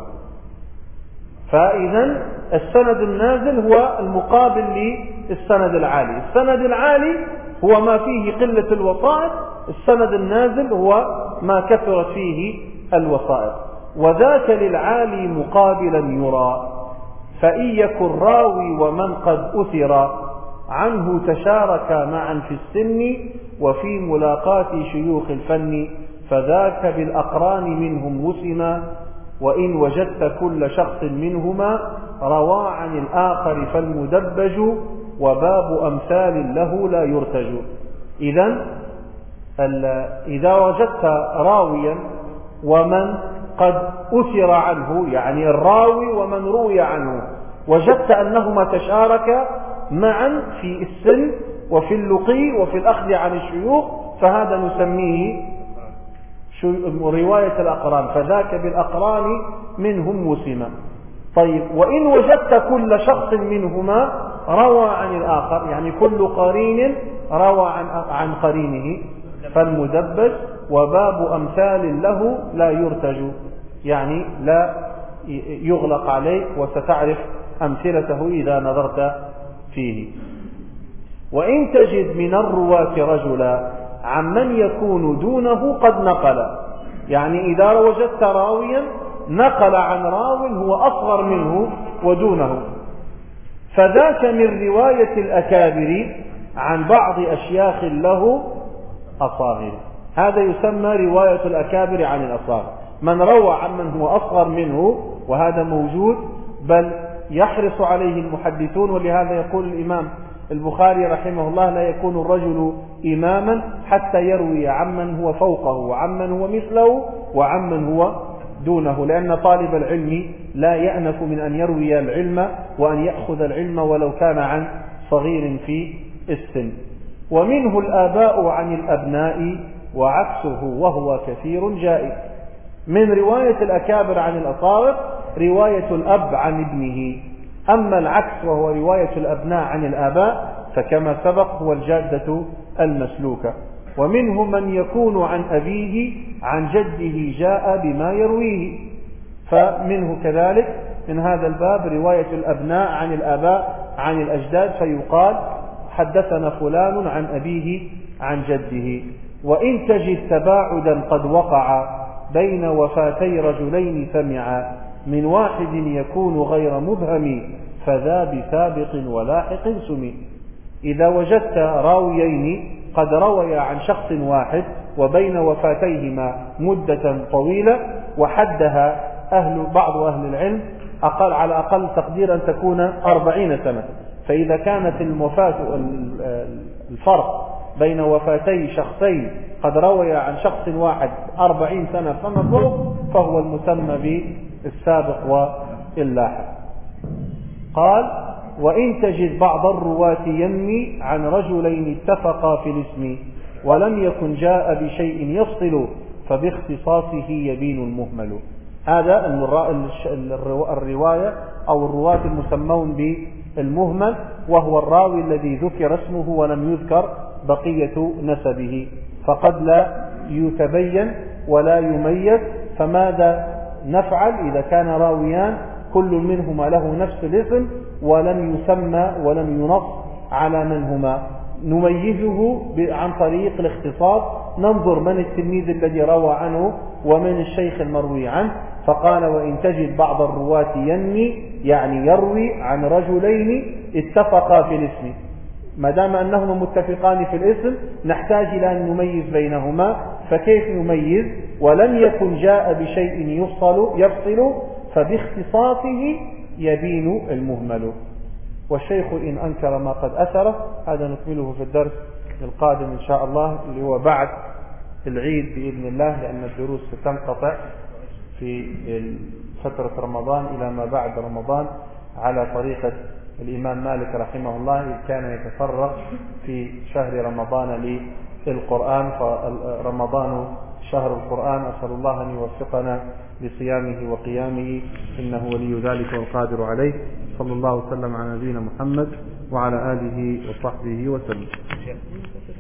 فإذا السند النازل هو المقابل للسند العالي. السند العالي هو ما فيه قلة الوسائط، السند النازل هو ما كثرت فيه الوسائط. وذاك للعالي مقابلا يرى، فإن يكن راوي ومن قد أثر عنه تشاركا معا في السن وفي ملاقاة شيوخ الفن، فذاك بالأقران منهم وسما، وإن وجدت كل شخص منهما روى عن الآخر فالمدبج، وباب أمثال له لا يرتج. إذا وجدت راويا ومن قد أثر عنه، يعني الراوي ومن روي عنه، وجدت أنهما تشاركا معا في السن وفي اللقي وفي الأخذ عن الشيوخ، فهذا نسميه رواية الأقران، فذاك بالأقران منهم وسما. طيب، وإن وجدت كل شخص منهما روى عن الآخر، يعني كل قرين روى عن قرينه، فالمدبج وباب أمثال له لا يرتج، يعني لا يغلق عليك وستعرف أمثلته إذا نظرت فيه. وإن تجد من الرواة رجلا عمن يكون دونه قد نقل، يعني إذا وجدت راويا نقل عن راو هو أصغر منه ودونه، فذاك من رواية الأكابر عن بعض أشياخ له أصاغر. هذا يسمى رواية الأكابر عن الأصاغر، من روى عن من هو أصغر منه، وهذا موجود، بل يحرص عليه المحدثون. ولهذا يقول الإمام البخاري رحمه الله: لا يكون الرجل إماما حتى يروي عمن هو فوقه وعمن هو مثله وعمن هو دونه، لأن طالب العلم لا يأنف من أن يروي العلم وأن يأخذ العلم ولو كان عن صغير في السن. ومنه الآباء عن الأبناء وعكسه وهو كثير جائز. من رواية الأكابر عن الأصاغر رواية الأب عن ابنه، أما العكس وهو رواية الأبناء عن الآباء فكما سبق هو الجادة المسلوكة. ومنه من يكون عن أبيه عن جده جاء بما يرويه، فمنه كذلك من هذا الباب رواية الأبناء عن الآباء عن الأجداد، فيقال حدثنا فلان عن أبيه عن جده. وإن تجد تباعدا قد وقع بين وفاتي رجلين سمعا من واحد يكون غير مبهم، فذا بسابق ولاحق سمي. إذا وجدت راويين قد رويا عن شخص واحد وبين وفاتيهما مدة طويلة، وحدها بعض أهل العلم على أقل تقدير أن تكون 40 سنة، فإذا كانت الفرق بين وفاتي شخصين قد رويا عن شخص واحد 40 سنة فما فوق، فهو المسمى بالسابق واللاحق. قال: وإن تجد بعض الرواة ينمي عن رجلين اتفقا في الاسم ولم يكن جاء بشيء يفصل، فباختصاصه يبين المهمل. هذا الرواية أو الرواة المسمون بالمهمل، وهو الراوي الذي ذكر اسمه ولم يذكر بقية نسبه، فقد لا يتبين ولا يميز. فماذا نفعل إذا كان راويان كل منهما له نفس الاسم ولم يسمى ولم ينص على من هما؟ نميزه عن طريق الاختصاص، ننظر من التلميذ الذي روى عنه ومن الشيخ المروي عنه. فقال: وإن تجد بعض الرواة يعني يروي عن رجلين اتفقا في الاسم. ما دام أنهما متفقان في الاسم نحتاج إلى أن نميز بينهما. فكيف نميز ولم يكن جاء بشيء يفصل؟ فباختصاصه يبين المهمل. والشيخ إن أنكر ما قد أثره. هذا نكمله في الدرس القادم إن شاء الله، اللي هو بعد العيد بإذن الله، لأن الدروس ستنقطع في فترة رمضان إلى ما بعد رمضان، على طريقة الإمام مالك رحمه الله، كان يتفرغ في شهر رمضان للقرآن، فرمضان شهر القرآن. أسأل الله أن يوفقنا لصيامه وقيامه، إنه ولي ذلك والقادر عليه. صلى الله وسلم على نبينا محمد وعلى آله وصحبه وسلم.